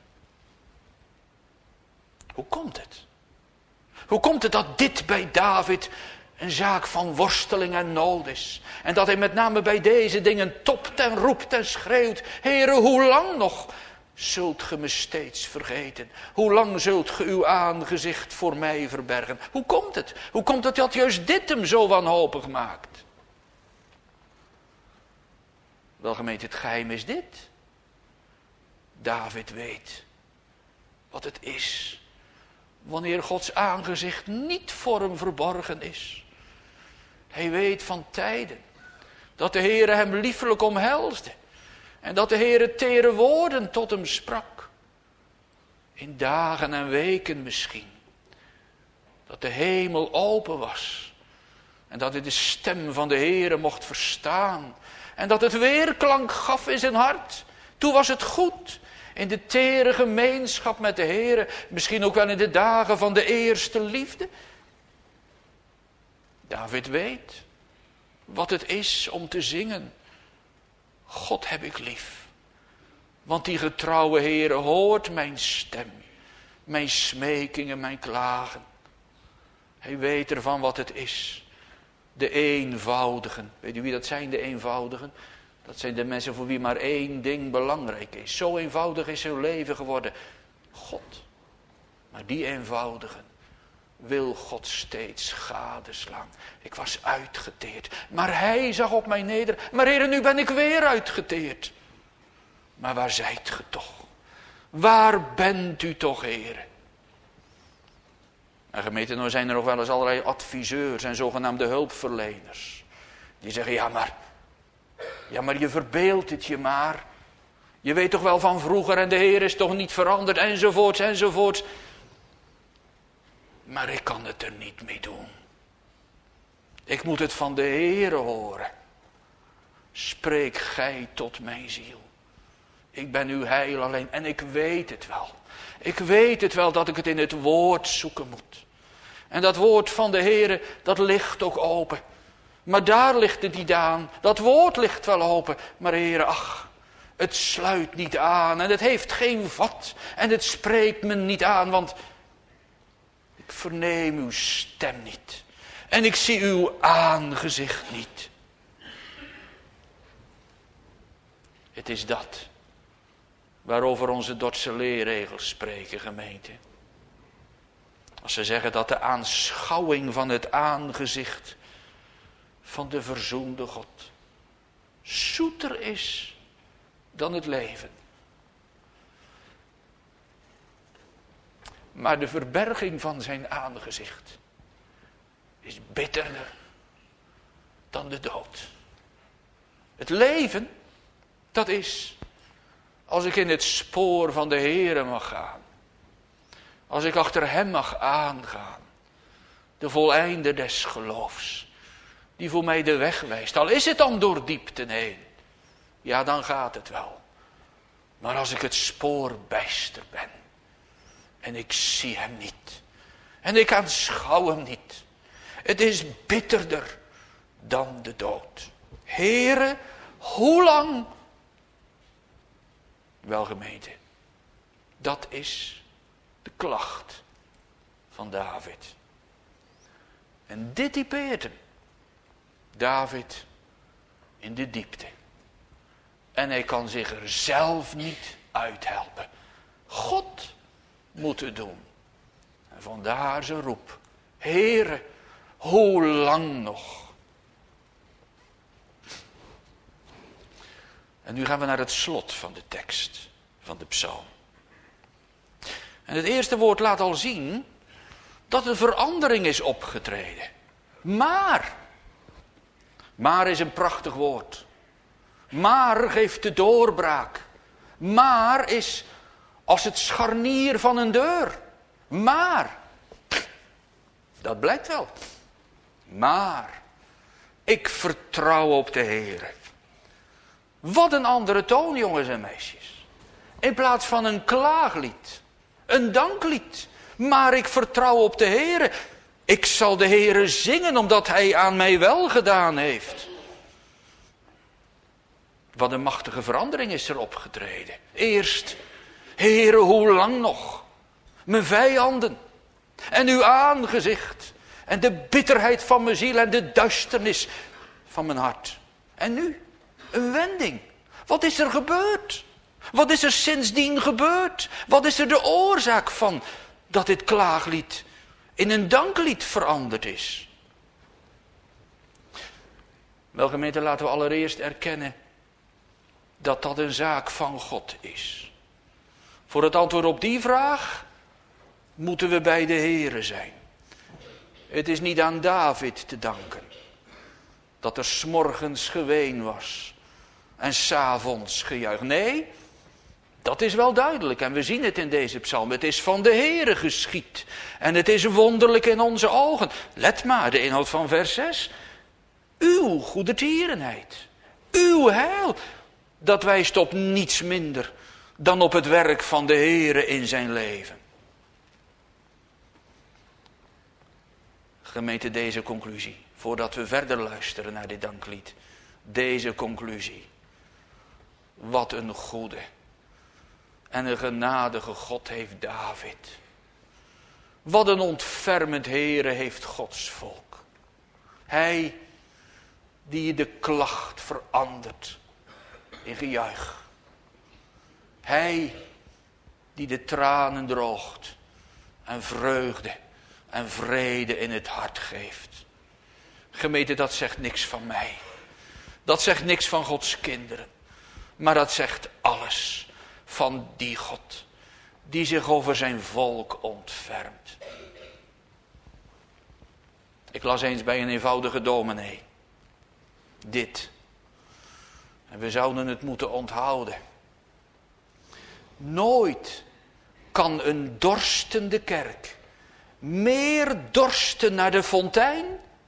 Hoe komt het? Hoe komt het dat dit bij David een zaak van worsteling en nood is? En dat hij met name bij deze dingen topt en roept en schreeuwt. Heere, hoe lang nog zult ge me steeds vergeten? Hoe lang zult ge uw aangezicht voor mij verbergen? Hoe komt het? Hoe komt het dat juist dit hem zo wanhopig maakt? Wel gemeente, het geheim is dit. David weet wat het is wanneer Gods aangezicht niet voor hem verborgen is. Hij weet van tijden dat de Heere hem liefelijk omhelsde en dat de Heere tere woorden tot hem sprak. In dagen en weken misschien. Dat de hemel open was en dat hij de stem van de Heere mocht verstaan en dat het weerklank gaf in zijn hart. Toen was het goed. In de tere gemeenschap met de Heere. Misschien ook wel in de dagen van de eerste liefde. David weet wat het is om te zingen. God heb ik lief. Want die getrouwe Heere hoort mijn stem. Mijn smekingen, mijn klagen. Hij weet ervan wat het is. De eenvoudigen. Weet u wie dat zijn, de eenvoudigen? Dat zijn de mensen voor wie maar één ding belangrijk is. Zo eenvoudig is hun leven geworden. God. Maar die eenvoudigen wil God steeds gadeslaan. Ik was uitgeteerd. Maar hij zag op mij neder. Maar Heere, nu ben ik weer uitgeteerd. Maar waar zijt ge toch? Waar bent u toch, Heere? En gemeente, nou zijn er nog wel eens allerlei adviseurs en zogenaamde hulpverleners. Die zeggen, ja maar je verbeeldt het je maar. Je weet toch wel van vroeger en de Heer is toch niet veranderd, enzovoorts, enzovoorts. Maar ik kan het er niet mee doen. Ik moet het van de Heere horen. Spreek gij tot mijn ziel. Ik ben uw heil alleen en ik weet het wel. Ik weet het wel dat ik het in het woord zoeken moet. En dat woord van de Heere, dat ligt ook open. Maar daar ligt het niet aan. Dat woord ligt wel open. Maar Heere, ach, het sluit niet aan. En het heeft geen vat. En het spreekt me niet aan. Want ik verneem uw stem niet. En ik zie uw aangezicht niet. Het is dat waarover onze Dordtse leerregels spreken, gemeente. Als ze zeggen dat de aanschouwing van het aangezicht van de verzoende God zoeter is dan het leven. Maar de verberging van zijn aangezicht is bitterder dan de dood. Het leven, dat is als ik in het spoor van de Heere mag gaan. Als ik achter hem mag aangaan. De voleinder des geloofs. Die voor mij de weg wijst. Al is het dan door diepten heen. Ja, dan gaat het wel. Maar als ik het spoor bijster ben. En ik zie hem niet. En ik aanschouw hem niet. Het is bitterder dan de dood. Heere, hoe lang? Wel, gemeente. Dat is de klacht van David. En dit typeert hem. David in de diepte. En hij kan zich er zelf niet uithelpen. God moet het doen. En vandaar zijn roep. Heere, hoe lang nog? En nu gaan we naar het slot van de tekst van de psalm. En het eerste woord laat al zien dat een verandering is opgetreden. Maar is een prachtig woord. Maar geeft de doorbraak. Maar is als het scharnier van een deur. Maar, dat blijkt wel. Maar, ik vertrouw op de Heer. Wat een andere toon, jongens en meisjes. In plaats van een klaaglied, een danklied. Maar ik vertrouw op de Heer. Ik zal de Heer zingen omdat hij aan mij wel gedaan heeft. Wat een machtige verandering is er opgetreden. Eerst, Heere, hoe lang nog? Mijn vijanden en uw aangezicht en de bitterheid van mijn ziel en de duisternis van mijn hart. En nu, een wending. Wat is er gebeurd? Wat is er sindsdien gebeurd? Wat is er de oorzaak van dat dit klaaglied in een danklied veranderd is? Wel, gemeente, laten we allereerst erkennen dat dat een zaak van God is. Voor het antwoord op die vraag moeten we bij de Heere zijn. Het is niet aan David te danken dat er 's morgens geween was en 's avonds gejuich. Nee, dat is wel duidelijk en we zien het in deze psalm. Het is van de Heere geschied en het is wonderlijk in onze ogen. Let maar, de inhoud van vers 6. Uw goedertierenheid, uw heil, dat wijst op niets minder dan op het werk van de Heere in zijn leven. Gemeente, deze conclusie, voordat we verder luisteren naar dit danklied. Deze conclusie. Wat een goede en een genadige God heeft David. Wat een ontfermend Heere heeft Gods volk. Hij die de klacht verandert in gejuich. Hij die de tranen droogt en vreugde en vrede in het hart geeft. Gemeente, dat zegt niks van mij. Dat zegt niks van Gods kinderen. Maar dat zegt alles van die God die zich over zijn volk ontfermt. Ik las eens bij een eenvoudige dominee dit. En we zouden het moeten onthouden. Nooit kan een dorstende kerk meer dorsten naar de fontein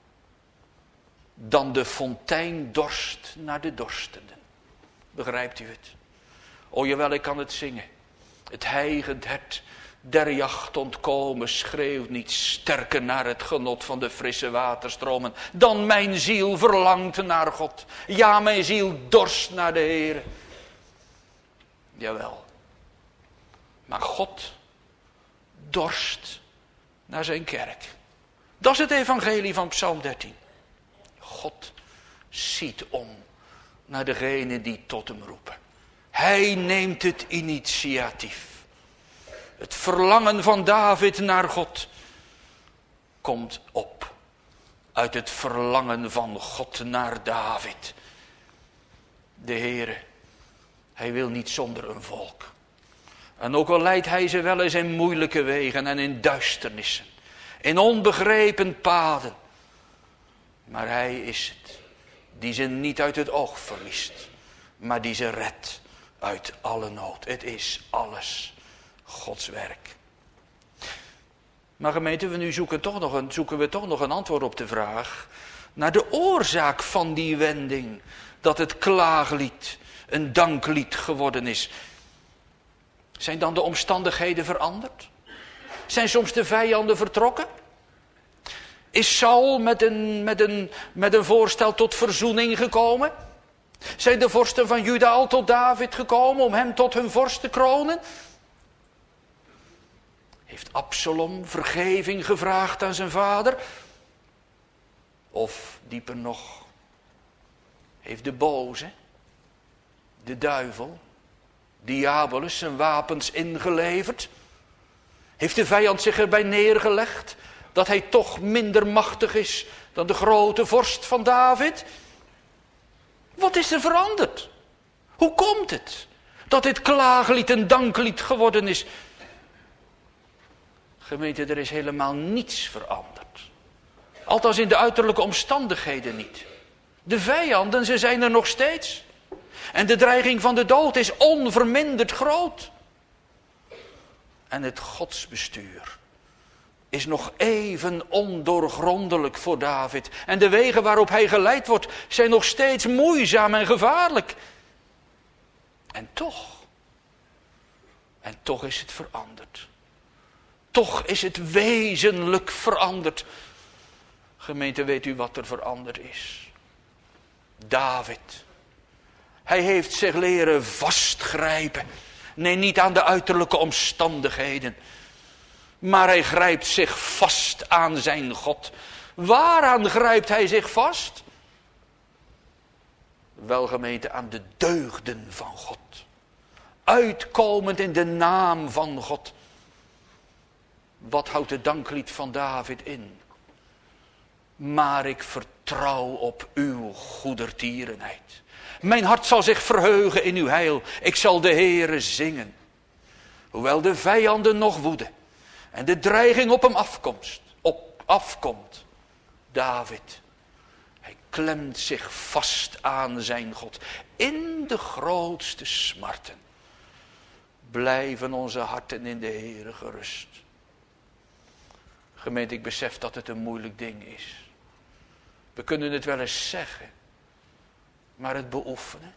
dan de fontein dorst naar de dorstenden. Begrijpt u het? O jawel, ik kan het zingen. Het hijgend hert der jacht ontkomen schreeuwt niet sterker naar het genot van de frisse waterstromen dan mijn ziel verlangt naar God. Ja, mijn ziel dorst naar de Heere. Jawel. Maar God dorst naar zijn kerk. Dat is het evangelie van Psalm 13. God ziet om naar degene die tot hem roepen. Hij neemt het initiatief. Het verlangen van David naar God komt op uit het verlangen van God naar David. De Heere, hij wil niet zonder een volk. En ook al leidt hij ze wel eens in moeilijke wegen en in duisternissen, in onbegrepen paden. Maar hij is het die ze niet uit het oog verliest, maar die ze redt uit alle nood. Het is alles Gods werk. Maar gemeente, nu zoeken we toch nog een antwoord op de vraag naar de oorzaak van die wending, dat het klaaglied een danklied geworden is. Zijn dan de omstandigheden veranderd? Zijn soms de vijanden vertrokken? Is Saul met een voorstel tot verzoening gekomen? Zijn de vorsten van Juda al tot David gekomen om hem tot hun vorst te kronen? Heeft Absalom vergeving gevraagd aan zijn vader? Of dieper nog, heeft de boze, de duivel, Diabolus zijn wapens ingeleverd? Heeft de vijand zich erbij neergelegd dat hij toch minder machtig is dan de grote vorst van David? Wat is er veranderd? Hoe komt het dat dit klaaglied een danklied geworden is? Gemeente, er is helemaal niets veranderd. Althans in de uiterlijke omstandigheden niet. De vijanden, ze zijn er nog steeds. En de dreiging van de dood is onverminderd groot. En het godsbestuur is nog even ondoorgrondelijk voor David. En de wegen waarop hij geleid wordt zijn nog steeds moeizaam en gevaarlijk. En toch is het veranderd. Toch is het wezenlijk veranderd. Gemeente, weet u wat er veranderd is? David. Hij heeft zich leren vastgrijpen. Nee, niet aan de uiterlijke omstandigheden. Maar hij grijpt zich vast aan zijn God. Waaraan grijpt hij zich vast? Wel, gemeente, aan de deugden van God. Uitkomend in de naam van God. Wat houdt het danklied van David in? Maar ik vertrouw op uw goedertierenheid. Mijn hart zal zich verheugen in uw heil. Ik zal de Heere zingen. Hoewel de vijanden nog woeden. En de dreiging op hem afkomt. David. Hij klemt zich vast aan zijn God. In de grootste smarten. Blijven onze harten in de Heere gerust. Gemeente, ik besef dat het een moeilijk ding is. We kunnen het wel eens zeggen. Maar het beoefenen.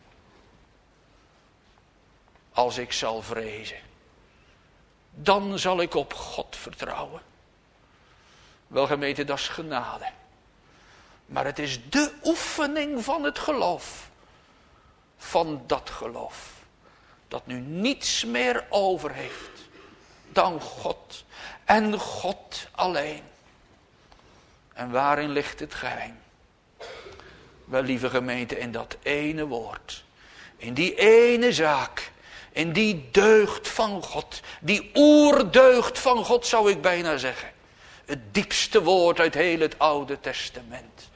Als ik zal vrezen. Dan zal ik op God vertrouwen. Wel, gemeente, dat is genade. Maar het is de oefening van het geloof. Van dat geloof. Dat nu niets meer over heeft. Dan God. En God alleen. En waarin ligt het geheim? Wel, lieve gemeente, in dat ene woord. In die ene zaak. In die deugd van God. Die oerdeugd van God zou ik bijna zeggen. Het diepste woord uit heel het Oude Testament.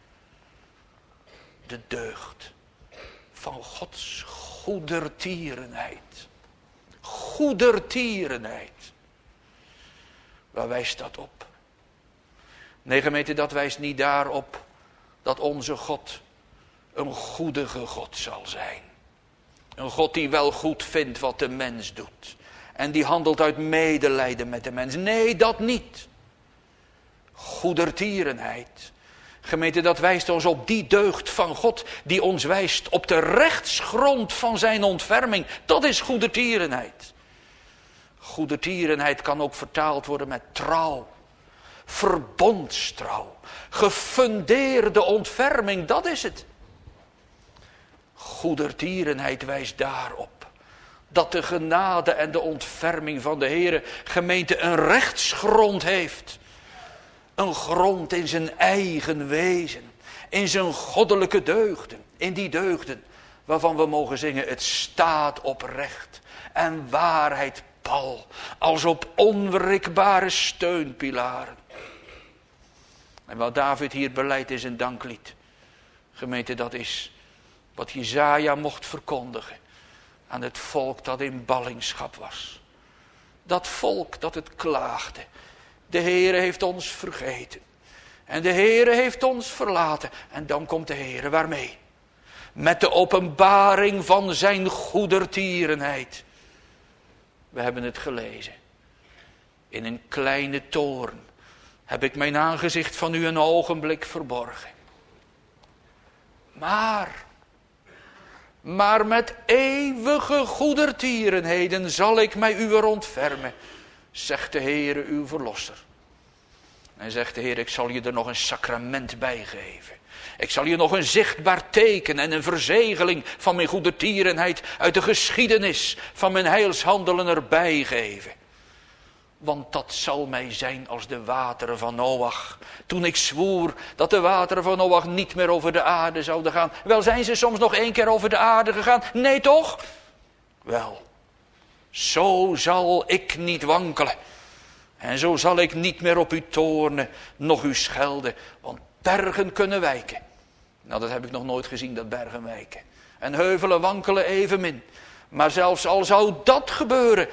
De deugd van Gods goedertierenheid. Goedertierenheid. Waar wijst dat op? Nee, gemeente, dat wijst niet daarop dat onze God een goedige God zal zijn. Een God die wel goed vindt wat de mens doet. En die handelt uit medelijden met de mens. Nee, dat niet. Goedertierenheid. Gemeente, dat wijst ons op die deugd van God die ons wijst op de rechtsgrond van zijn ontferming. Dat is goedertierenheid. Goedertierenheid kan ook vertaald worden met trouw. Verbondstrouw. Gefundeerde ontferming, dat is het. Goedertierenheid wijst daarop dat de genade en de ontferming van de Heere gemeente een rechtsgrond heeft. Een grond in zijn eigen wezen. In zijn goddelijke deugden. In die deugden waarvan we mogen zingen: het staat op recht en waarheid pal. Als op onwrikbare steunpilaren. En wat David hier beleidt is een danklied. Gemeente, dat is wat Jesaja mocht verkondigen aan het volk dat in ballingschap was. Dat volk dat het klaagde. De Heere heeft ons vergeten. En de Heere heeft ons verlaten. En dan komt de Heere, waarmee? Met de openbaring van zijn goedertierenheid. We hebben het gelezen. In een kleine toorn heb ik mijn aangezicht van u een ogenblik verborgen. Maar met eeuwige goedertierenheden zal ik mij u ontfermen, zegt de Heere uw verlosser. En zegt de Heer: ik zal je er nog een sacrament bij geven. Ik zal je nog een zichtbaar teken en een verzegeling van mijn goedertierenheid uit de geschiedenis van mijn heilshandelen erbij geven. Want dat zal mij zijn als de wateren van Noach. Toen ik zwoer dat de wateren van Noach niet meer over de aarde zouden gaan. Wel, zijn ze soms nog 1 keer over de aarde gegaan? Nee toch? Wel, zo zal ik niet wankelen. En zo zal ik niet meer op u toornen, noch u schelden. Want bergen kunnen wijken. Nou, dat heb ik nog nooit gezien, dat bergen wijken. En heuvelen wankelen evenmin. Maar zelfs al zou dat gebeuren,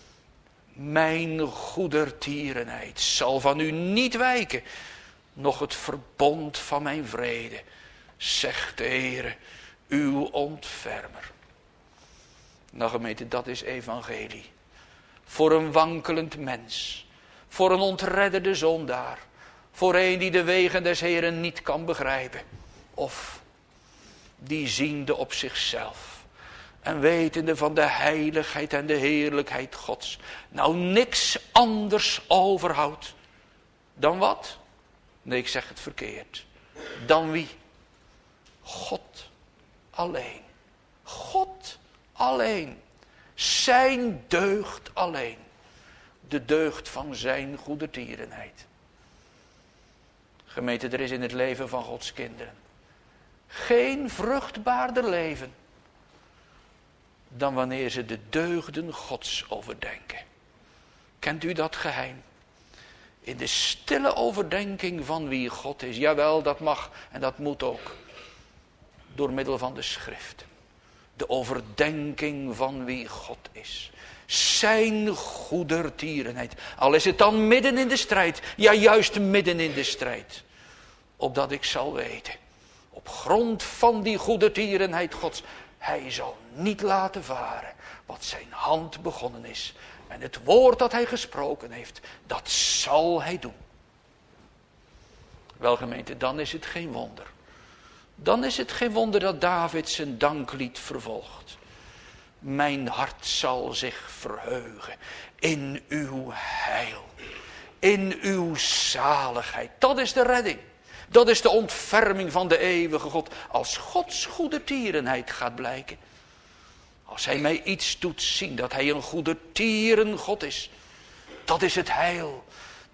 mijn goedertierenheid zal van u niet wijken, noch het verbond van mijn vrede, zegt de Heere, uw ontfermer. Nou gemeente, dat is evangelie. Voor een wankelend mens, voor een ontredderde zondaar, voor een die de wegen des Heeren niet kan begrijpen, of die ziende op zichzelf en wetende van de heiligheid en de heerlijkheid Gods, nou niks anders overhoudt dan wat? Nee, ik zeg het verkeerd. Dan wie? God alleen. God alleen. Zijn deugd alleen. De deugd van zijn goedertierenheid. Gemeente, er is in het leven van Gods kinderen geen vruchtbaarder leven dan wanneer ze de deugden Gods overdenken. Kent u dat geheim? In de stille overdenking van wie God is. Jawel, dat mag en dat moet ook. Door middel van de schrift. De overdenking van wie God is. Zijn goedertierenheid. Al is het dan midden in de strijd. Ja, juist midden in de strijd. Opdat ik zal weten. Op grond van die goedertierenheid Gods. Hij zal niet laten varen wat zijn hand begonnen is. En het woord dat hij gesproken heeft, dat zal hij doen. Wel gemeente, dan is het geen wonder. Dan is het geen wonder dat David zijn danklied vervolgt. Mijn hart zal zich verheugen in uw heil. In uw zaligheid. Dat is de redding. Dat is de ontferming van de eeuwige God. Als Gods goedertierenheid gaat blijken. Als hij mij iets doet zien dat hij een goedertieren God is. Dat is het heil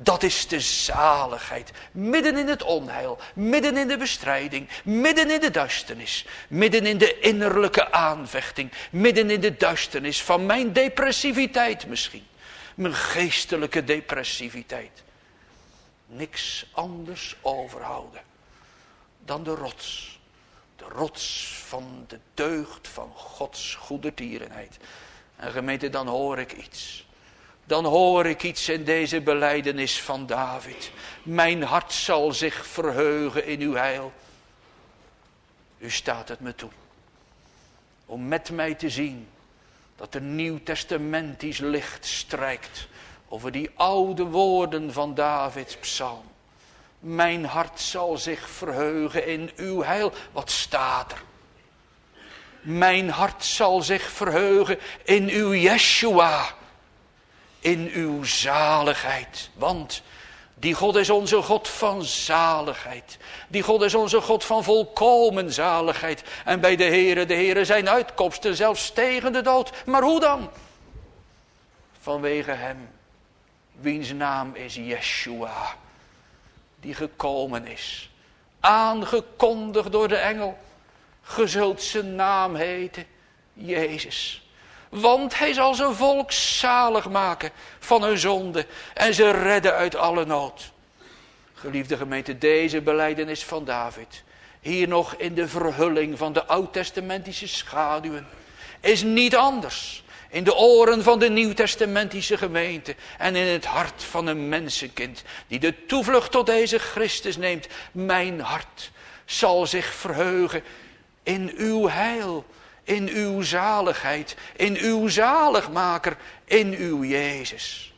Dat is de zaligheid. Midden in het onheil, midden in de bestrijding, midden in de duisternis, midden in de innerlijke aanvechting, midden in de duisternis van mijn depressiviteit misschien. Mijn geestelijke depressiviteit. Niks anders overhouden dan de rots. De rots van de deugd van Gods goedertierenheid. En gemeente, dan hoor ik iets. Dan hoor ik iets in deze belijdenis van David. Mijn hart zal zich verheugen in uw heil. U staat het me toe. Om met mij te zien dat er nieuwtestamentisch licht strijkt over die oude woorden van Davids psalm. Mijn hart zal zich verheugen in uw heil. Wat staat er? Mijn hart zal zich verheugen in uw Yeshua. In uw zaligheid. Want die God is onze God van zaligheid. Die God is onze God van volkomen zaligheid. En bij de Heere zijn uitkomsten zelfs tegen de dood. Maar hoe dan? Vanwege hem, wiens naam is Yeshua. Die gekomen is. Aangekondigd door de engel. Ge zult zijn naam heten Jezus. Want hij zal zijn volk zalig maken van hun zonde. En ze redden uit alle nood. Geliefde gemeente, deze belijdenis van David. Hier nog in de verhulling van de oud-testamentische schaduwen. Is niet anders. In de oren van de nieuwtestamentische gemeente. En in het hart van een mensenkind. Die de toevlucht tot deze Christus neemt. Mijn hart zal zich verheugen in uw heil. In uw zaligheid. In uw zaligmaker. In uw Jezus.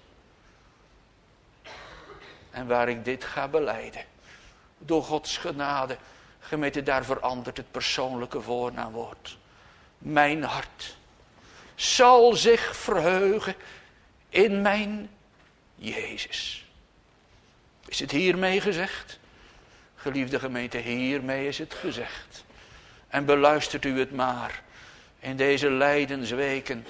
En waar ik dit ga belijden. Door Gods genade. Gemeente, daar verandert het persoonlijke voornaamwoord. Mijn hart zal zich verheugen in mijn Jezus. Is het hiermee gezegd? Geliefde gemeente, hiermee is het gezegd. En beluistert u het maar in deze lijdensweken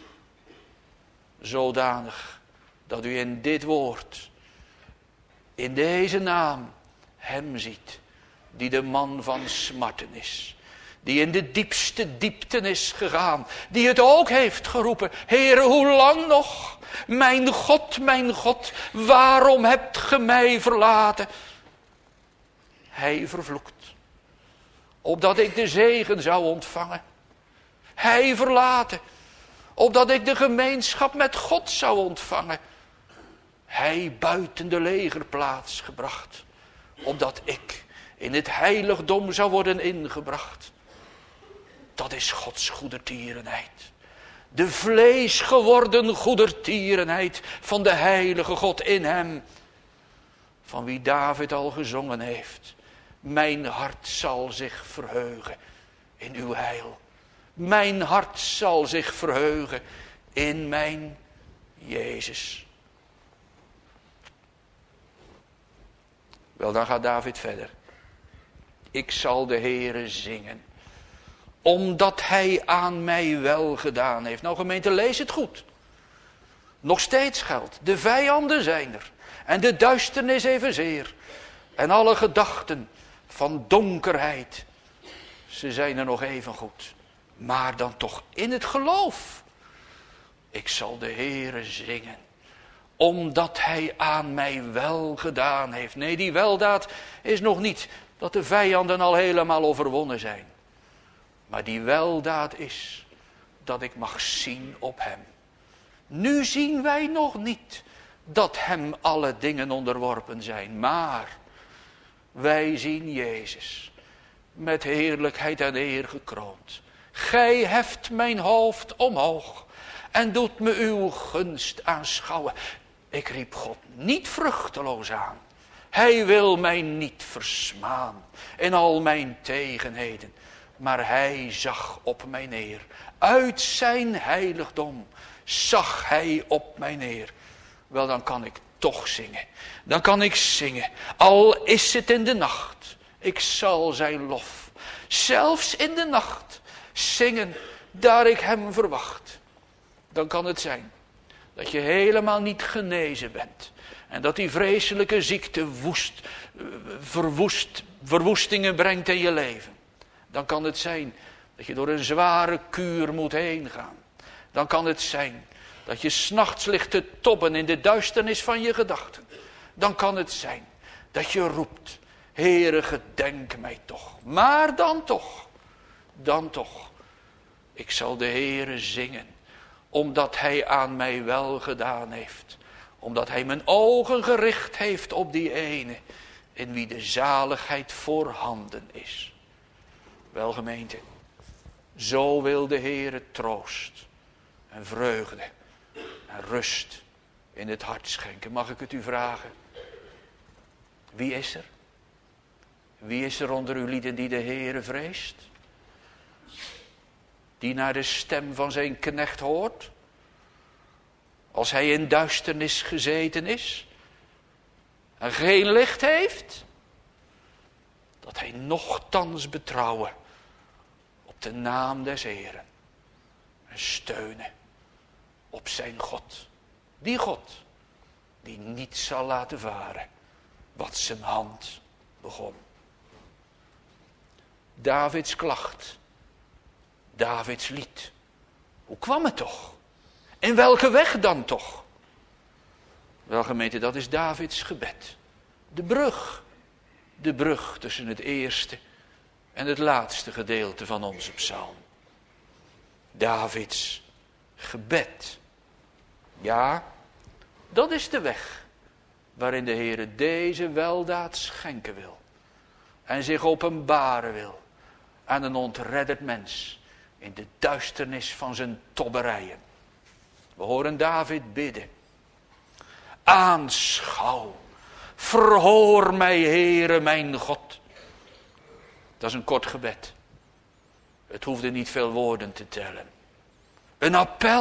zodanig dat u in dit woord, in deze naam, hem ziet die de man van smarten is. Die in de diepste diepten is gegaan. Die het ook heeft geroepen. Heere, hoe lang nog? Mijn God, waarom hebt ge mij verlaten? Hij vervloekt. Opdat ik de zegen zou ontvangen. Hij verlaten. Opdat ik de gemeenschap met God zou ontvangen. Hij buiten de legerplaats gebracht. Opdat ik in het heiligdom zou worden ingebracht. Dat is Gods goedertierenheid. De vlees geworden goedertierenheid van de heilige God in hem. Van wie David al gezongen heeft. Mijn hart zal zich verheugen in uw heil. Mijn hart zal zich verheugen in mijn Jezus. Wel, dan gaat David verder. Ik zal de Heere zingen. Omdat hij aan mij wel gedaan heeft. Nou gemeente, lees het goed. Nog steeds geldt. De vijanden zijn er. En de duisternis evenzeer. En alle gedachten van donkerheid. Ze zijn er nog even goed. Maar dan toch in het geloof. Ik zal de Heere zingen. Omdat hij aan mij wel gedaan heeft. Nee, die weldaad is nog niet dat de vijanden al helemaal overwonnen zijn. Maar die weldaad is dat ik mag zien op hem. Nu zien wij nog niet dat hem alle dingen onderworpen zijn. Maar wij zien Jezus met heerlijkheid en eer gekroond. Gij heft mijn hoofd omhoog en doet me uw gunst aanschouwen. Ik riep God niet vruchteloos aan. Hij wil mij niet versmaan in al mijn tegenheden. Maar hij zag op mij neer. Uit zijn heiligdom zag hij op mij neer. Wel, dan kan ik toch zingen. Dan kan ik zingen. Al is het in de nacht. Ik zal zijn lof. Zelfs in de nacht zingen daar ik hem verwacht. Dan kan het zijn dat je helemaal niet genezen bent. En dat die vreselijke ziekte verwoestingen brengt in je leven. Dan kan het zijn dat je door een zware kuur moet heen gaan. Dan kan het zijn dat je 's nachts ligt te tobben in de duisternis van je gedachten. Dan kan het zijn dat je roept, Heere, gedenk mij toch. Maar dan toch, ik zal de Heere zingen, omdat Hij aan mij wel gedaan heeft. Omdat Hij mijn ogen gericht heeft op die ene, in wie de zaligheid voorhanden is. Wel gemeente, zo wil de Heere troost en vreugde en rust in het hart schenken. Mag ik het u vragen? Wie is er? Wie is er onder uw lieden die de Heere vreest? Die naar de stem van zijn knecht hoort? Als hij in duisternis gezeten is en geen licht heeft, dat hij nochtans betrouwen op de naam des Heeren en steunen op zijn God. Die God die niet zal laten varen wat zijn hand begon. Davids klacht, Davids lied. Hoe kwam het toch? In welke weg dan toch? Wel gemeente, dat is Davids gebed. De brug tussen het eerste en het laatste gedeelte van onze psalm. Davids gebed. Ja, dat is de weg waarin de Heere deze weldaad schenken wil. En zich openbaren wil aan een ontredderd mens in de duisternis van zijn tobberijen. We horen David bidden. Aanschouw, verhoor mij, Heere mijn God. Dat is een kort gebed. Het hoefde niet veel woorden te tellen. Een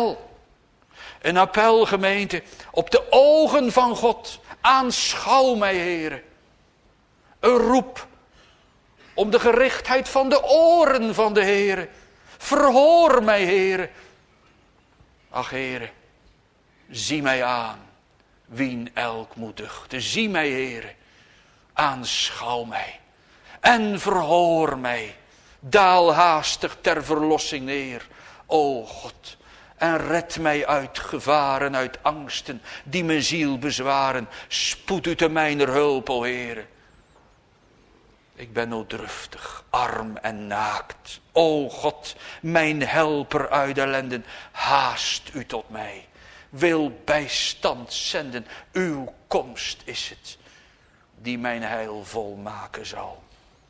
appel gemeente, op de ogen van God. Aanschouw mij, Heere. Een roep om de gerichtheid van de oren van de Heere. Verhoor mij, Heere. Ach, Heere, zie mij aan, wien elk moet duchten. Zie mij, Heere, aanschouw mij en verhoor mij. Daal haastig ter verlossing neer, o God, en red mij uit gevaren, uit angsten die mijn ziel bezwaren. Spoed u te mijner hulp, o Heere. Ik ben nooddruftig, arm en naakt. O God, mijn helper uit de ellenden, haast u tot mij. Wil bijstand zenden, uw komst is het, die mijn heil volmaken zal.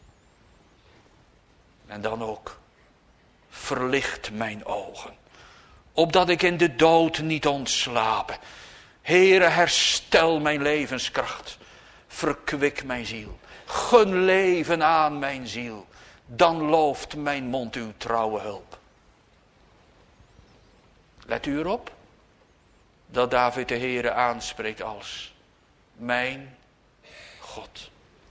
En dan ook, verlicht mijn ogen, opdat ik in de dood niet ontslapen. Heere, herstel mijn levenskracht, verkwik mijn ziel. Gun leven aan mijn ziel, dan looft mijn mond uw trouwe hulp. Let u erop dat David de Heere aanspreekt als mijn God.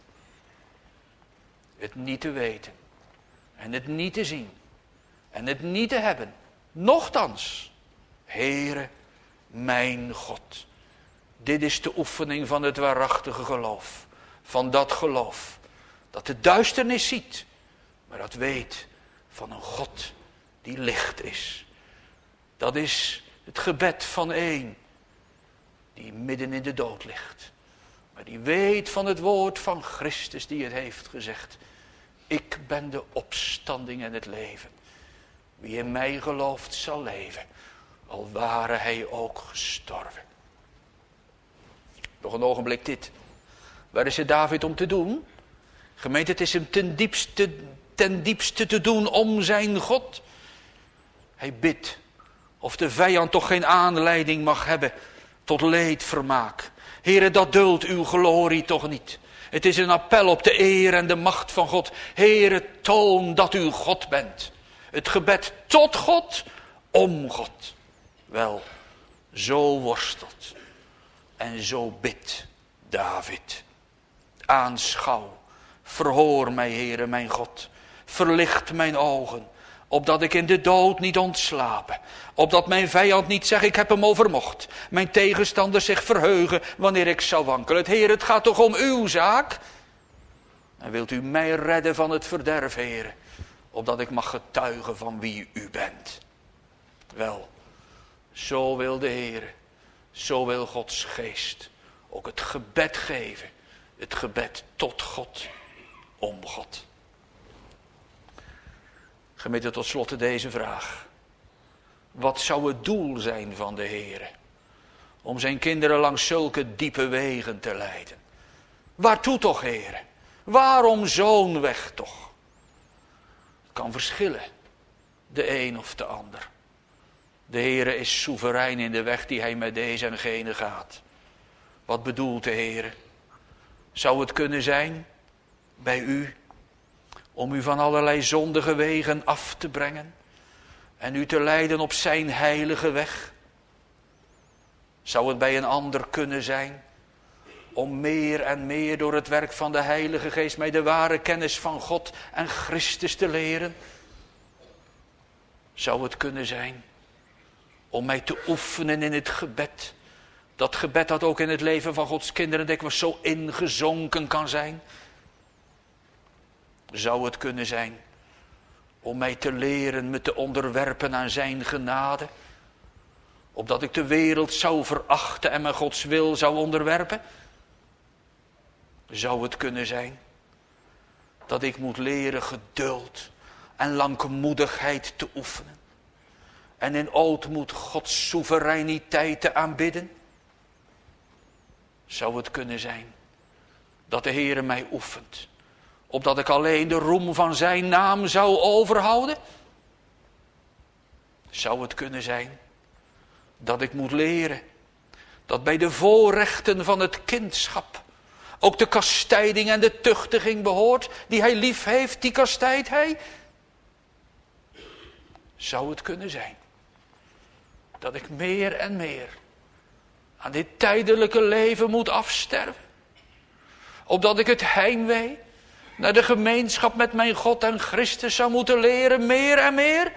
Het niet te weten en het niet te zien en het niet te hebben. Nochtans, Heere, mijn God. Dit is de oefening van het waarachtige geloof. Van dat geloof dat de duisternis ziet, maar dat weet van een God die licht is. Dat is het gebed van een die midden in de dood ligt. Maar die weet van het woord van Christus die het heeft gezegd. Ik ben de opstanding en het leven. Wie in mij gelooft zal leven, al ware hij ook gestorven. Nog een ogenblik dit. Waar is het David om te doen? Gemeente, het is hem ten diepste te doen om zijn God. Hij bidt of de vijand toch geen aanleiding mag hebben tot leedvermaak. Heere, dat duldt uw glorie toch niet. Het is een appel op de eer en de macht van God. Heere, toon dat u God bent. Het gebed tot God, om God. Wel, zo worstelt en zo bidt David. Aanschouw, verhoor mij, Heere, mijn God. Verlicht mijn ogen, Opdat ik in de dood niet ontslapen. Opdat mijn vijand niet zegt, ik heb hem overmocht. Mijn tegenstanders zich verheugen wanneer ik zou wankelen. Heer, het gaat toch om uw zaak? En wilt u mij redden van het verderf, Heer? Opdat ik mag getuigen van wie u bent. Wel, zo wil de Heer, zo wil Gods geest ook het gebed geven. Het gebed tot God, om God. Gemeente, tot slot deze vraag. Wat zou het doel zijn van de Heer? Om zijn kinderen langs zulke diepe wegen te leiden. Waartoe toch, Heer? Waarom zo'n weg toch? Het kan verschillen, de een of de ander. De Heer is soeverein in de weg die hij met deze en gene gaat. Wat bedoelt de Heer? Zou het kunnen zijn bij u om u van allerlei zondige wegen af te brengen en u te leiden op zijn heilige weg? Zou het bij een ander kunnen zijn om meer en meer door het werk van de Heilige Geest mij de ware kennis van God en Christus te leren? Zou het kunnen zijn om mij te oefenen in het gebed? Dat gebed dat ook in het leven van Gods kinderen dikwijls zo ingezonken kan zijn. Zou het kunnen zijn om mij te leren me te onderwerpen aan zijn genade? Opdat ik de wereld zou verachten en me Gods wil zou onderwerpen? Zou het kunnen zijn dat ik moet leren geduld en langmoedigheid te oefenen? En in ootmoed Gods soevereiniteit te aanbidden? Zou het kunnen zijn dat de Heere mij oefent, opdat ik alleen de roem van zijn naam zou overhouden? Zou het kunnen zijn dat ik moet leren dat bij de voorrechten van het kindschap ook de kastijding en de tuchtiging behoort, die hij lief heeft, die kastijdt hij? Zou het kunnen zijn dat ik meer en meer aan dit tijdelijke leven moet afsterven? Opdat ik het heimwee naar de gemeenschap met mijn God en Christus zou moeten leren, meer en meer?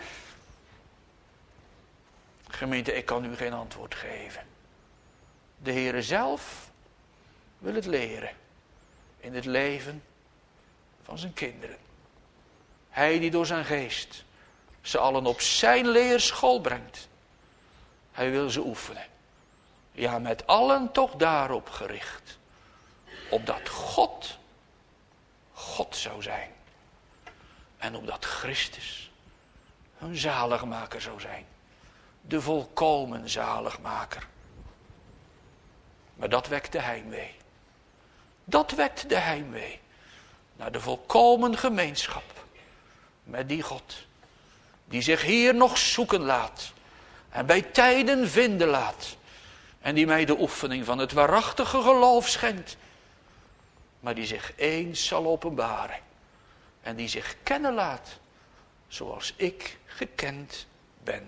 Gemeente, ik kan u geen antwoord geven. De Heere zelf wil het leren in het leven van zijn kinderen. Hij die door zijn geest ze allen op zijn leerschool brengt. Hij wil ze oefenen. Ja, met allen toch daarop gericht. Opdat God God zou zijn. En opdat Christus hun zaligmaker zou zijn. De volkomen zaligmaker. Maar dat wekt de heimwee. Dat wekt de heimwee. Naar de volkomen gemeenschap. Met die God. Die zich hier nog zoeken laat. En bij tijden vinden laat. En die mij de oefening van het waarachtige geloof schenkt. Maar die zich eens zal openbaren. En die zich kennen laat. Zoals ik gekend ben.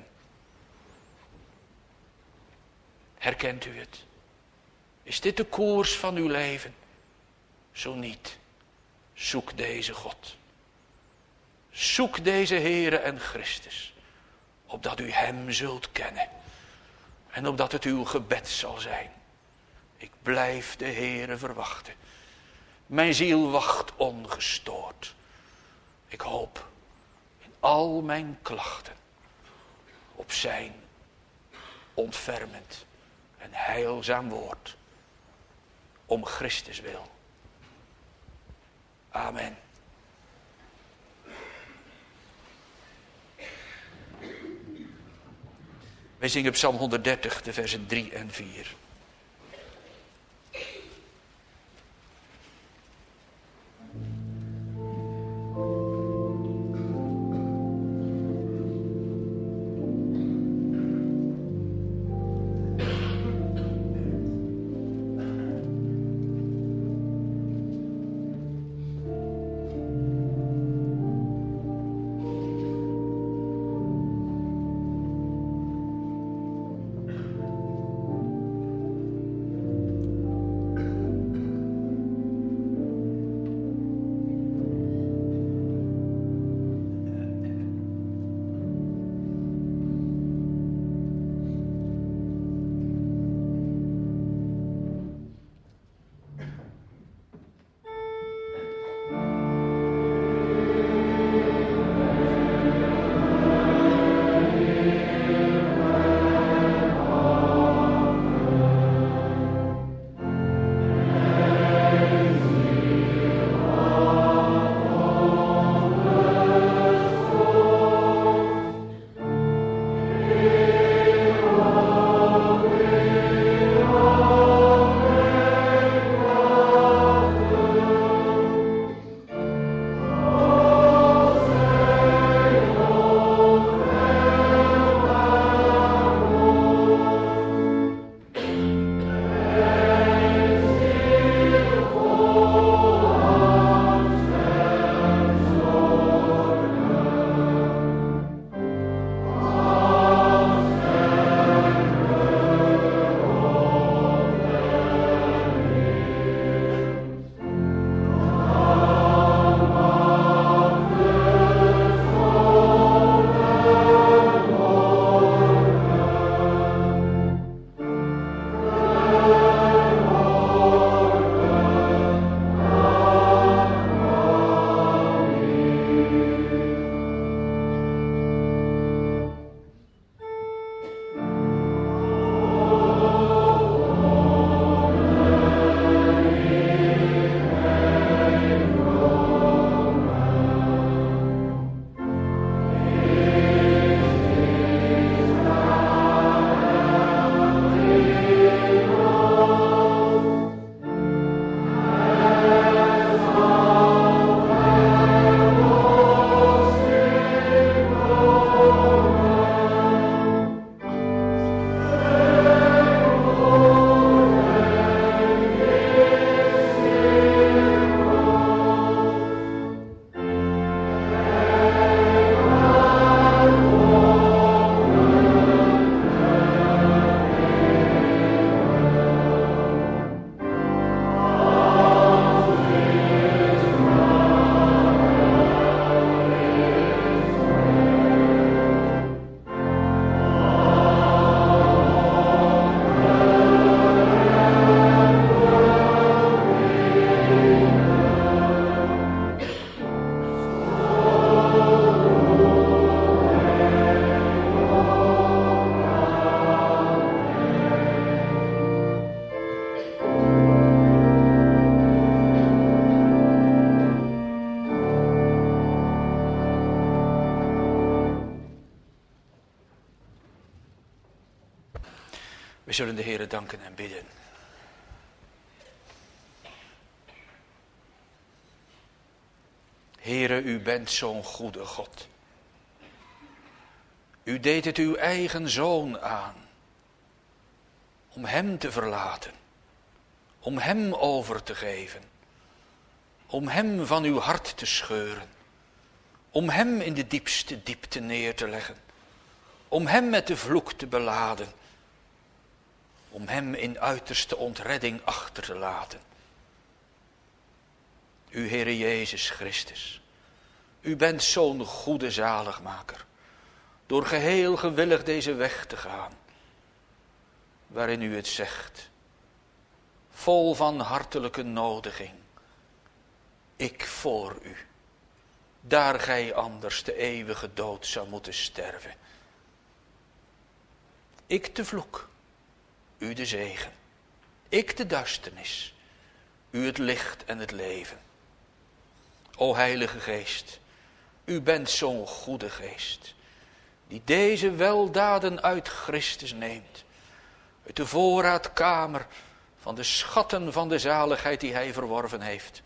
Herkent u het? Is dit de koers van uw leven? Zo niet. Zoek deze God. Zoek deze Heere en Christus. Opdat u hem zult kennen. En opdat het uw gebed zal zijn. Ik blijf de Heere verwachten. Mijn ziel wacht ongestoord. Ik hoop in al mijn klachten op zijn ontfermend en heilzaam woord. Om Christus wil. Amen. Wij zingen Psalm 130, de versen 3 en 4. We zullen de Heere danken en bidden. Heere, u bent zo'n goede God. U deed het uw eigen zoon aan. Om hem te verlaten. Om hem over te geven. Om hem van uw hart te scheuren. Om hem in de diepste diepte neer te leggen. Om hem met de vloek te beladen. Om hem in uiterste ontredding achter te laten. U, Heere Jezus Christus, u bent zo'n goede zaligmaker. Door geheel gewillig deze weg te gaan. Waarin u het zegt. Vol van hartelijke nodiging. Ik voor u. Daar gij anders de eeuwige dood zou moeten sterven. Ik de vloek. U de zegen. Ik de duisternis. U het licht en het leven. O Heilige Geest. U bent zo'n goede geest. Die deze weldaden uit Christus neemt. Uit de voorraadkamer van de schatten van de zaligheid die hij verworven heeft.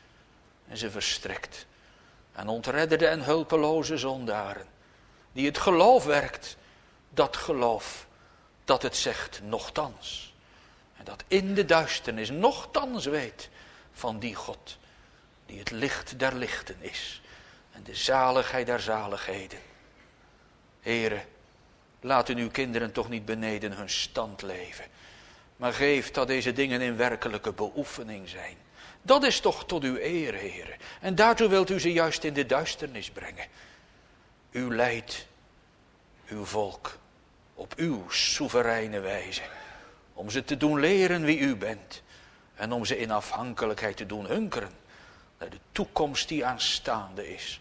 En ze verstrekt aan ontredderde en hulpeloze zondaren. Die het geloof werkt, dat geloof, dat het zegt nochtans. En dat in de duisternis nochtans weet van die God. Die het licht der lichten is. En de zaligheid der zaligheden. Heere, laten uw kinderen toch niet beneden hun stand leven. Maar geef dat deze dingen in werkelijke beoefening zijn. Dat is toch tot uw eer, Heere. En daartoe wilt u ze juist in de duisternis brengen. U leidt uw volk op uw soevereine wijze. Om ze te doen leren wie u bent. En om ze in afhankelijkheid te doen hunkeren. Naar de toekomst die aanstaande is.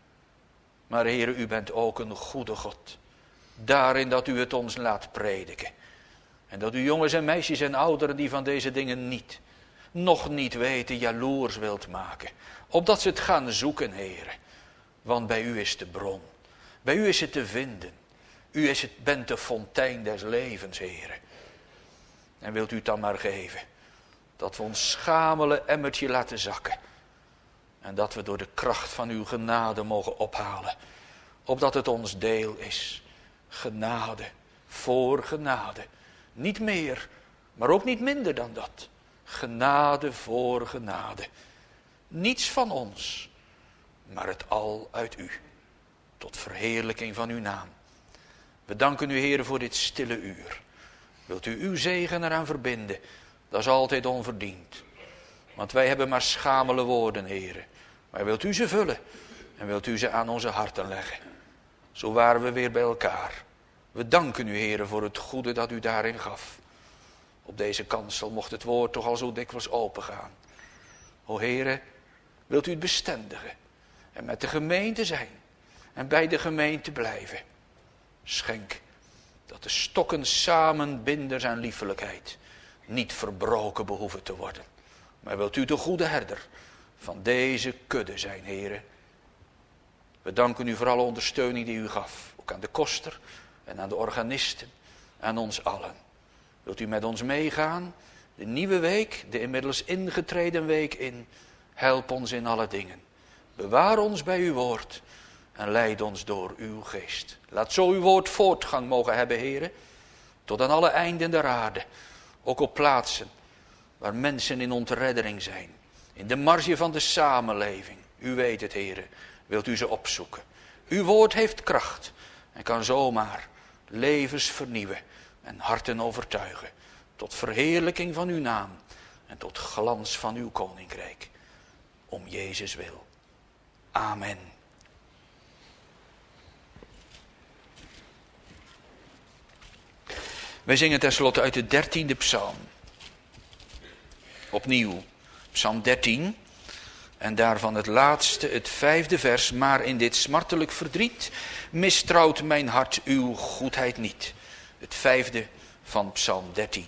Maar Heere, u bent ook een goede God. Daarin dat u het ons laat prediken. En dat u jongens en meisjes en ouderen die van deze dingen nog niet weten, jaloers wilt maken. Opdat ze het gaan zoeken, Heere. Want bij u is de bron. Bij u is het te vinden. U bent de fontein des levens, Heere. En wilt u het dan maar geven. Dat we ons schamele emmertje laten zakken. En dat we door de kracht van uw genade mogen ophalen. Opdat het ons deel is. Genade voor genade. Niet meer, maar ook niet minder dan dat. Genade voor genade. Niets van ons, maar het al uit u. Tot verheerlijking van uw naam. We danken u, Heer, voor dit stille uur. Wilt u uw zegen eraan verbinden? Dat is altijd onverdiend. Want wij hebben maar schamele woorden, Heer. Maar wilt u ze vullen en wilt u ze aan onze harten leggen. Zo waren we weer bij elkaar. We danken u, Heer, voor het goede dat u daarin gaf. Op deze kansel mocht het woord toch al zo dikwijls opengaan. O Heere, wilt u het bestendigen en met de gemeente zijn en bij de gemeente blijven. Schenk dat de stokken samenbinders aan liefelijkheid niet verbroken behoeven te worden. Maar wilt u de goede herder van deze kudde zijn, Heere. We danken u voor alle ondersteuning die u gaf. Ook aan de koster en aan de organisten, aan ons allen. Wilt u met ons meegaan? De nieuwe week, de inmiddels ingetreden week in. Help ons in alle dingen. Bewaar ons bij uw woord. En leid ons door uw geest. Laat zo uw woord voortgang mogen hebben, Heere. Tot aan alle einden der aarde. Ook op plaatsen waar mensen in ontreddering zijn. In de marge van de samenleving. U weet het, Heere. Wilt u ze opzoeken. Uw woord heeft kracht. En kan zomaar levens vernieuwen. En harten overtuigen. Tot verheerlijking van uw naam. En tot glans van uw koninkrijk. Om Jezus wil. Amen. Wij zingen tenslotte uit de 13e psalm. Opnieuw, psalm 13. En daarvan het laatste, het 5e vers. Maar in dit smartelijk verdriet mistrouwt mijn hart uw goedheid niet. Het 5e van psalm 13.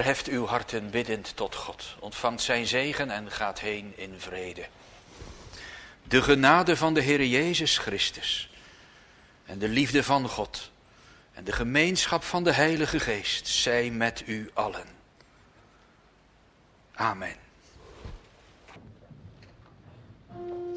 Verheft uw harten biddend tot God. Ontvangt zijn zegen en gaat heen in vrede. De genade van de Heer Jezus Christus en de liefde van God en de gemeenschap van de Heilige Geest zij met u allen. Amen.